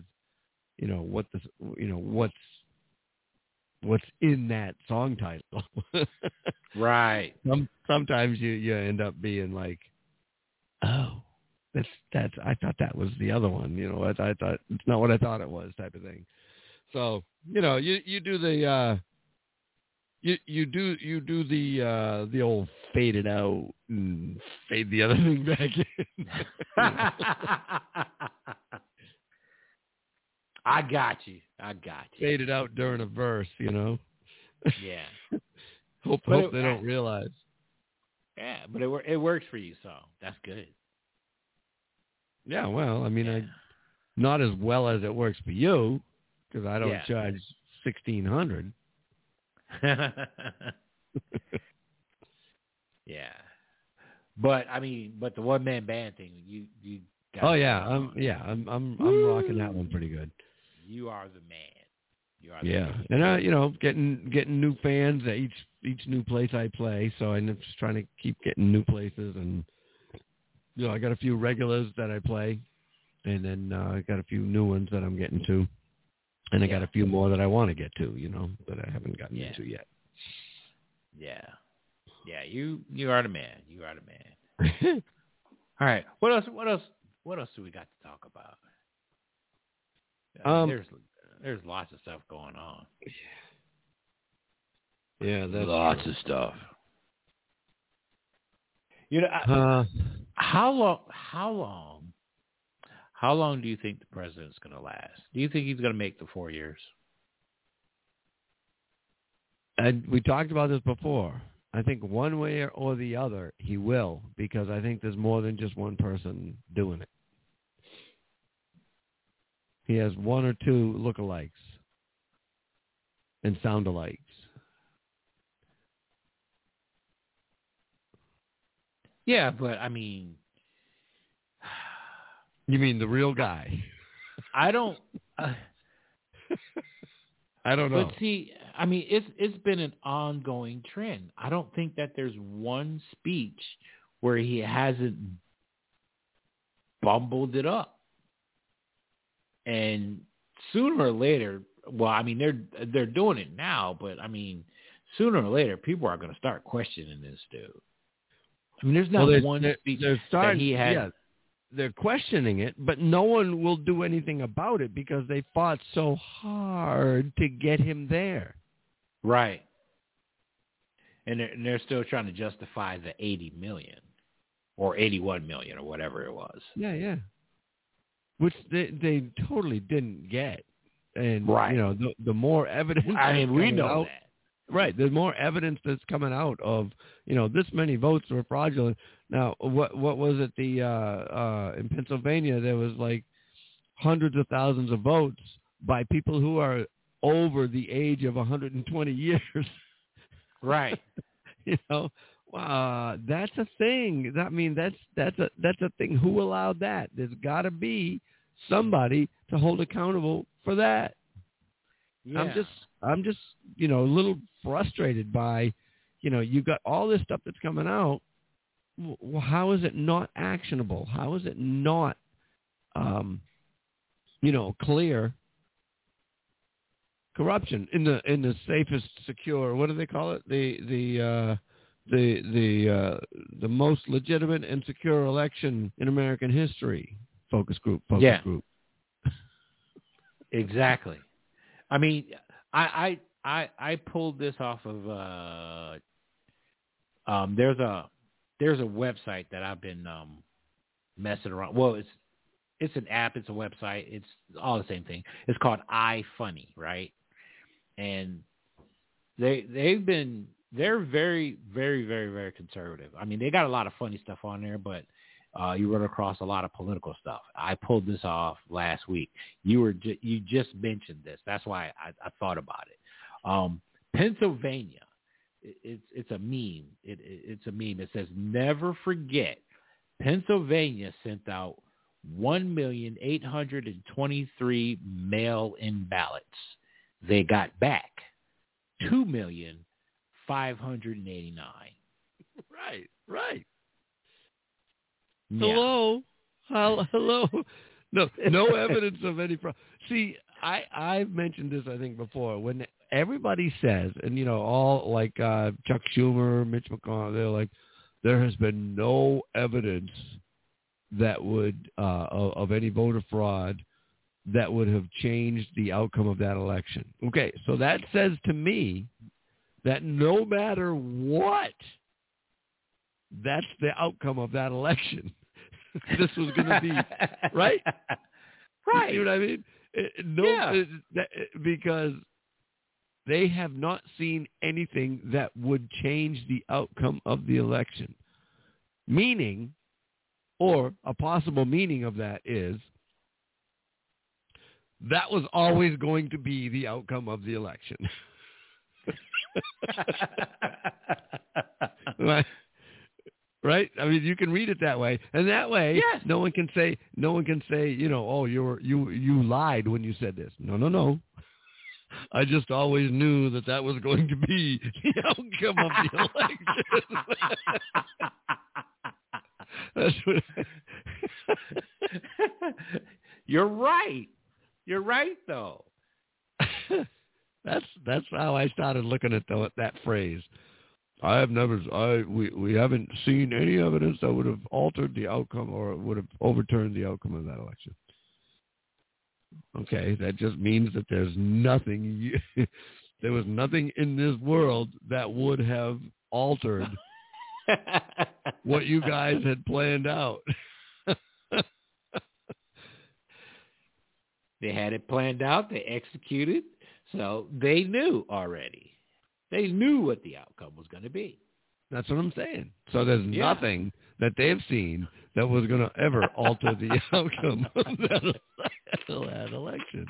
what's in that song title, right? Sometimes you end up being like, oh, that's I thought that was the other one. I thought it's not what I thought it was, type of thing. So you do the. You do the old fade it out and fade the other thing back in. I got you. Fade it out during a verse, Yeah. Hope they don't realize. Yeah, but it works for you, so that's good. Yeah, well, I mean, not as well as it works for you, because I don't charge $1,600. Yeah, but I mean, the one man band thing, you got. Oh yeah, I'm rocking that one pretty good. You are the man. You are. Yeah, and getting new fans at each new place I play, so I'm just trying to keep getting new places, and I got a few regulars that I play, and then I got a few new ones that I'm getting to. And I got a few more that I want to get to, that I haven't gotten into yet. Yeah. Yeah, you are the man. You are the man. All right. What else do we got to talk about? There's lots of stuff going on. Yeah, that's lots true. of stuff. How long do you think the president's going to last? Do you think he's going to make the 4 years? And we talked about this before. I think one way or the other, he will, because I think there's more than just one person doing it. He has one or two lookalikes and sound-alikes. Yeah, but I mean... You mean the real guy? I don't... I don't know. But see, I mean, it's been an ongoing trend. I don't think that there's one speech where he hasn't bumbled it up. And sooner or later, well, I mean, they're doing it now, but I mean, sooner or later, people are going to start questioning this dude. I mean, there's not one speech that he had. Yeah, they're questioning it, but no one will do anything about it because they fought so hard to get him there. Right. And they're still trying to justify the 80 million or 81 million or whatever it was. Yeah. Which they totally didn't get. And, right. The more evidence. I mean, we know out, that. Right. The more evidence that's coming out of, this many votes were fraudulent. Now, what was it? In Pennsylvania, there was like hundreds of thousands of votes by people who are over the age of 120 years. Right. That's a thing. I mean, that's a thing. Who allowed that? There's got to be somebody to hold accountable for that. Yeah. I'm just a little frustrated by, you got all this stuff that's coming out. Well, how is it not actionable? How is it not, clear corruption in the safest, secure? What do they call it? The most legitimate and secure election in American history. Focus group. Exactly. I mean, I pulled this off of there's a website that I've been messing around. Well, it's an app, it's a website, it's all the same thing. It's called iFunny, right? And they're very, very, very, very conservative. I mean, they got a lot of funny stuff on there, but you run across a lot of political stuff. I pulled this off last week. You just mentioned this. That's why I thought about it. Pennsylvania, it's a meme. It's a meme. It says, never forget, Pennsylvania sent out 1,823 mail-in ballots. They got back 2,589. Right. Yeah. Hello. No evidence of any fraud. See, I've mentioned this, I think, before. When everybody says, and all like Chuck Schumer, Mitch McConnell, they're like, there has been no evidence that would of any voter fraud that would have changed the outcome of that election. Okay, so that says to me that no matter what, that's the outcome of that election. This was going to be, right? Right. You see what I mean? Because they have not seen anything that would change the outcome of the election. Meaning, or a possible meaning of that is, that was always going to be the outcome of the election. Right? I mean, you can read it that way, and that way, yes. No one can say, oh, you lied when you said this. No. I just always knew that was going to be the outcome of the election. That's what You're right. You're right, though. That's how I started looking at that phrase. We haven't seen any evidence that would have altered the outcome or would have overturned the outcome of that election. Okay, that just means that there was nothing in this world that would have altered what you guys had planned out. They had it planned out. They executed. So they knew already. They knew what the outcome was going to be. That's what I'm saying. So there's nothing that they've seen that was going to ever alter the outcome of that election.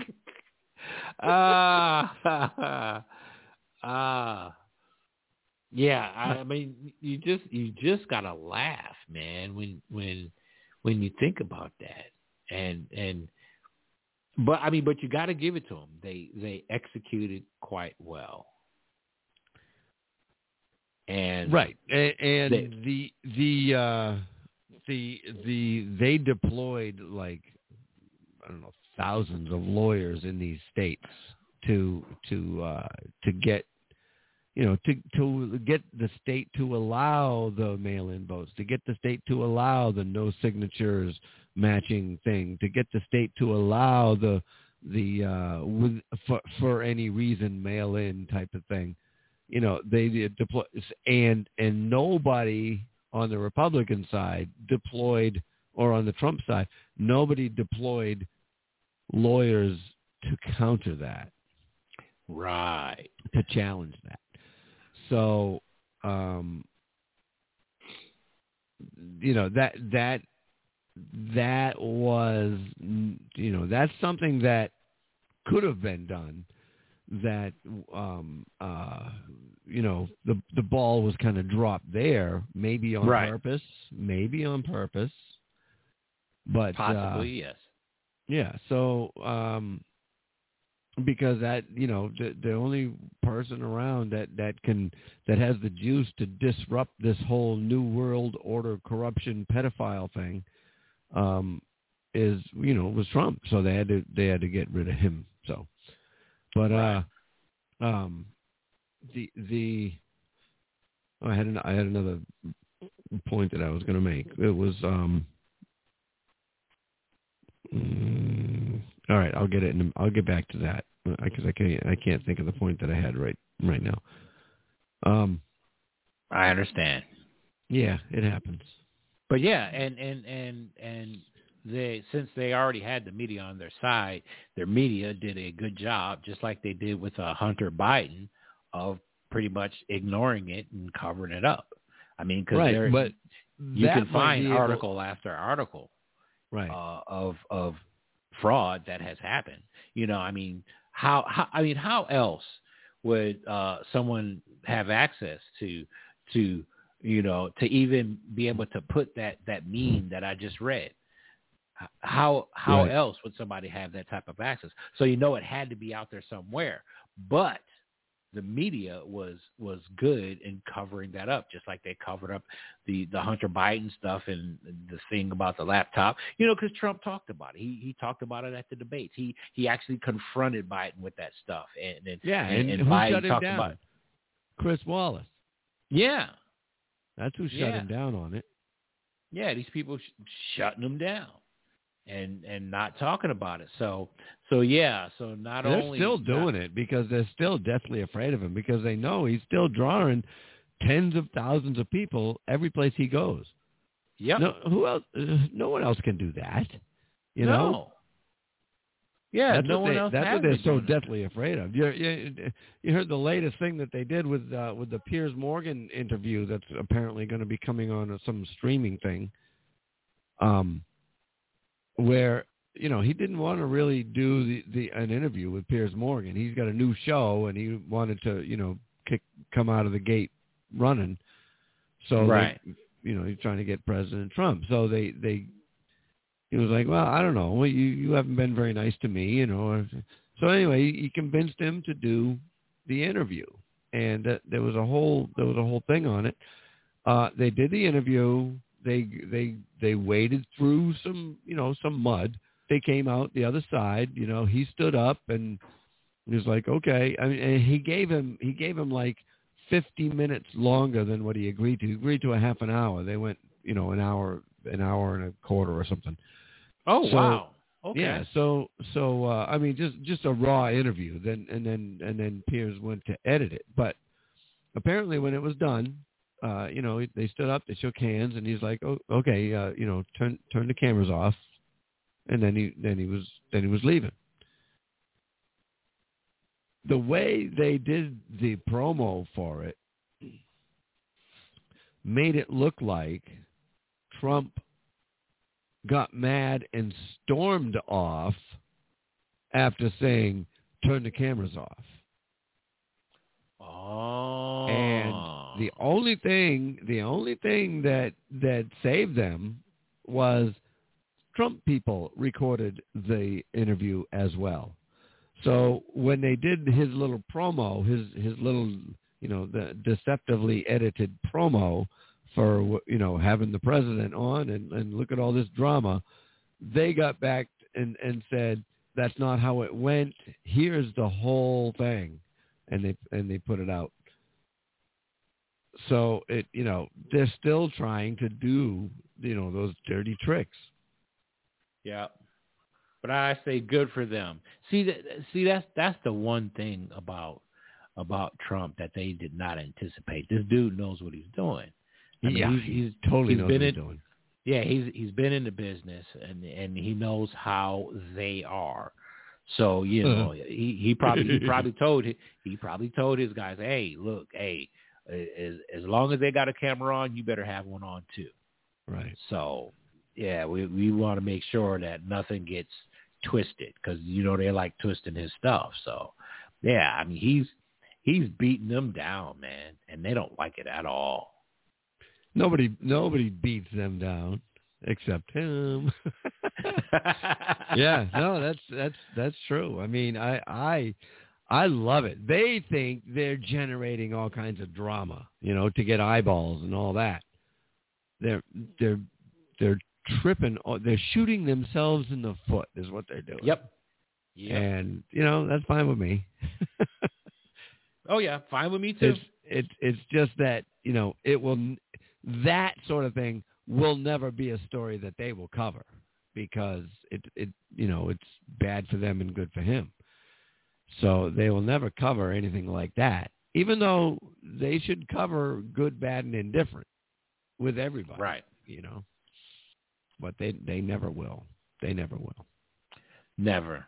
Yeah. I mean, you just gotta laugh, man, when you think about that, and But you got to give it to them. They executed quite well. And right, and they deployed like, I don't know, thousands of lawyers in these states to get, to get the state to allow the mail-in votes, to get the state to allow the no signatures matching thing, to get the state to allow for any reason mail-in type of thing. They deploy, and nobody on the Republican side deployed, or on the Trump side, nobody deployed lawyers to counter that. Right. To challenge that. So, that was, that's something that could have been done. That the ball was kind of dropped there, maybe on purpose, but possibly yes. Yeah. So because that the only person around that has the juice to disrupt this whole new world order corruption pedophile thing was Trump. So they had to get rid of him. So. But I had another point that I was going to make. It was all right. I'll get it, and I'll get back to that because I can't think of the point that I had right now. I understand. Yeah, it happens. But yeah, and since they already had the media on their side, their media did a good job, just like they did with Hunter Biden, of pretty much ignoring it and covering it up. Because you can find article after article, of fraud that has happened. How else would someone have access to even be able to put that meme that I just read? How else would somebody have that type of access? So it had to be out there somewhere. But the media was good in covering that up, just like they covered up the Hunter Biden stuff and the thing about the laptop. Because Trump talked about it. He talked about it at the debates. He actually confronted Biden with that stuff. And who Biden shut him talked down? about it. Chris Wallace. Yeah. That's who shut him down on it. Yeah, these people shutting him down. And not talking about it. So they're still doing it because they're still deathly afraid of him, because they know he's still drawing tens of thousands of people every place he goes. Yep. No, who else? No one else can do that. You know. Yeah, that's no one else. That's what they're so deathly afraid of. You heard the latest thing that they did with the Piers Morgan interview that's apparently going to be coming on some streaming thing. Where he didn't want to really do an interview with Piers Morgan. He's got a new show, and he wanted to come out of the gate running. So he's trying to get President Trump. So he was like, well, I don't know. Well, you haven't been very nice to me, So anyway, he convinced him to do the interview, and there was a whole thing on it. They did the interview. They waded through some mud. They came out the other side. He stood up and he was like, okay. And he gave him like 50 minutes longer than what he agreed to. He agreed to a half an hour. They went, an hour and a quarter or something. Oh, wow. Okay. Yeah. So just a raw interview. Then Piers went to edit it. But apparently when it was done, they stood up, they shook hands, and he's like, "Oh, okay, turn the cameras off," and then he was leaving. The way they did the promo for it made it look like Trump got mad and stormed off after saying, "Turn the cameras off." Oh. And the only thing that saved them was Trump people recorded the interview as well. So when they did his little promo, his little, the deceptively edited promo for, having the president on and look at all this drama, they got back and said, that's not how it went. Here's the whole thing. And they put it out. So they're still trying to do, those dirty tricks. Yeah. But I say good for them. See, that's the one thing about Trump that they did not anticipate. This dude knows what he's doing. He's totally knows what he's doing. Yeah, he's been in the business and he knows how they are. So he probably told his guys, hey, look, as long as they got a camera on, you better have one on too. Right. So yeah, we want to make sure that nothing gets twisted because they like twisting his stuff. So yeah, I mean he's beating them down, man, and they don't like it at all. Nobody beats them down except him. Yeah, no, that's true. I mean, I love it. They think they're generating all kinds of drama, to get eyeballs and all that. They're tripping. They're shooting themselves in the foot is what they're doing. Yep. And that's fine with me. Oh yeah, fine with me too. It's just that that sort of thing will never be a story that they will cover because it's bad for them and good for him. So they will never cover anything like that, even though they should cover good, bad, and indifferent with everybody. Right. But they never will. They never will. Never.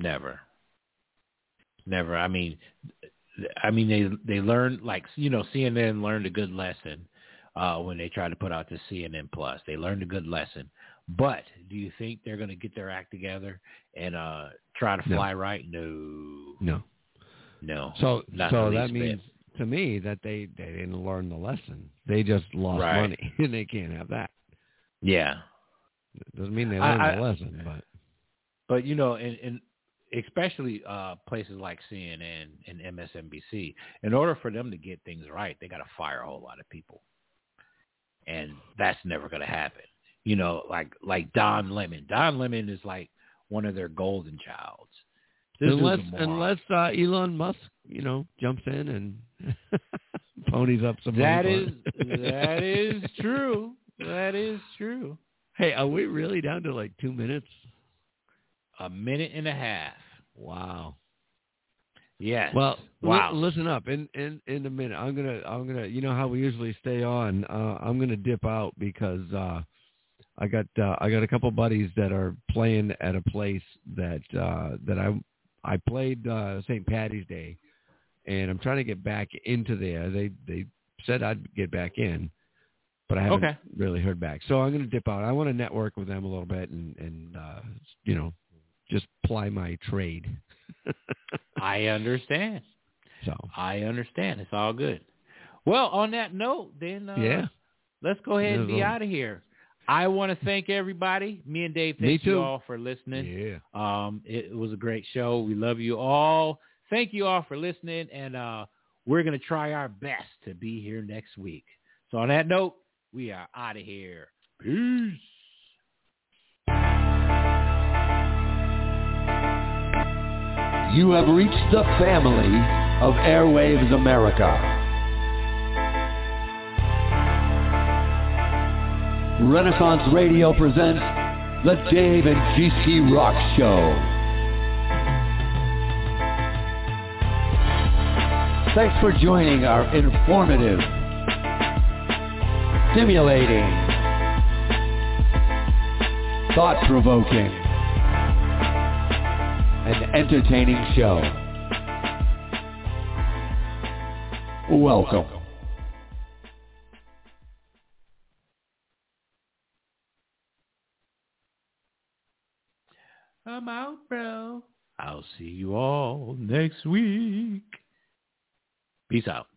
I mean they learned, like, CNN learned a good lesson when they tried to put out the CNN Plus. They learned a good lesson. But do you think they're going to get their act together and try to fly right? No. So that means to me that they didn't learn the lesson. They just lost money, and they can't have that. Yeah. It doesn't mean they learned the lesson, but and especially places like CNN and MSNBC, in order for them to get things right, they got to fire a whole lot of people, and that's never going to happen. Like Don Lemon. Don Lemon is like one of their golden childs. Unless Elon Musk, jumps in and ponies up some money. That is true. That is true. Hey, are we really down to like 2 minutes? A minute and a half. Wow. Yes. Well, wow. Listen up. In a minute, I'm gonna. How we usually stay on. I'm gonna dip out because I got a couple buddies that are playing at a place that I played St. Patty's Day, and I'm trying to get back into there. They said I'd get back in, but I haven't really heard back. So I'm going to dip out. I want to network with them a little bit and just ply my trade. I understand. So I understand. It's all good. Well, on that note, then let's go ahead and be out of here. I want to thank everybody. Me and Dave, thank you all for listening. Yeah. It was a great show. We love you all. Thank you all for listening, and we're going to try our best to be here next week. So on that note, we are out of here. Peace. You have reached the family of Airwaves America. Renaissance Radio presents the Dave and GC Rock Show. Thanks for joining our informative, stimulating, thought-provoking, and entertaining show. Welcome. I'm out, bro. I'll see you all next week. Peace out.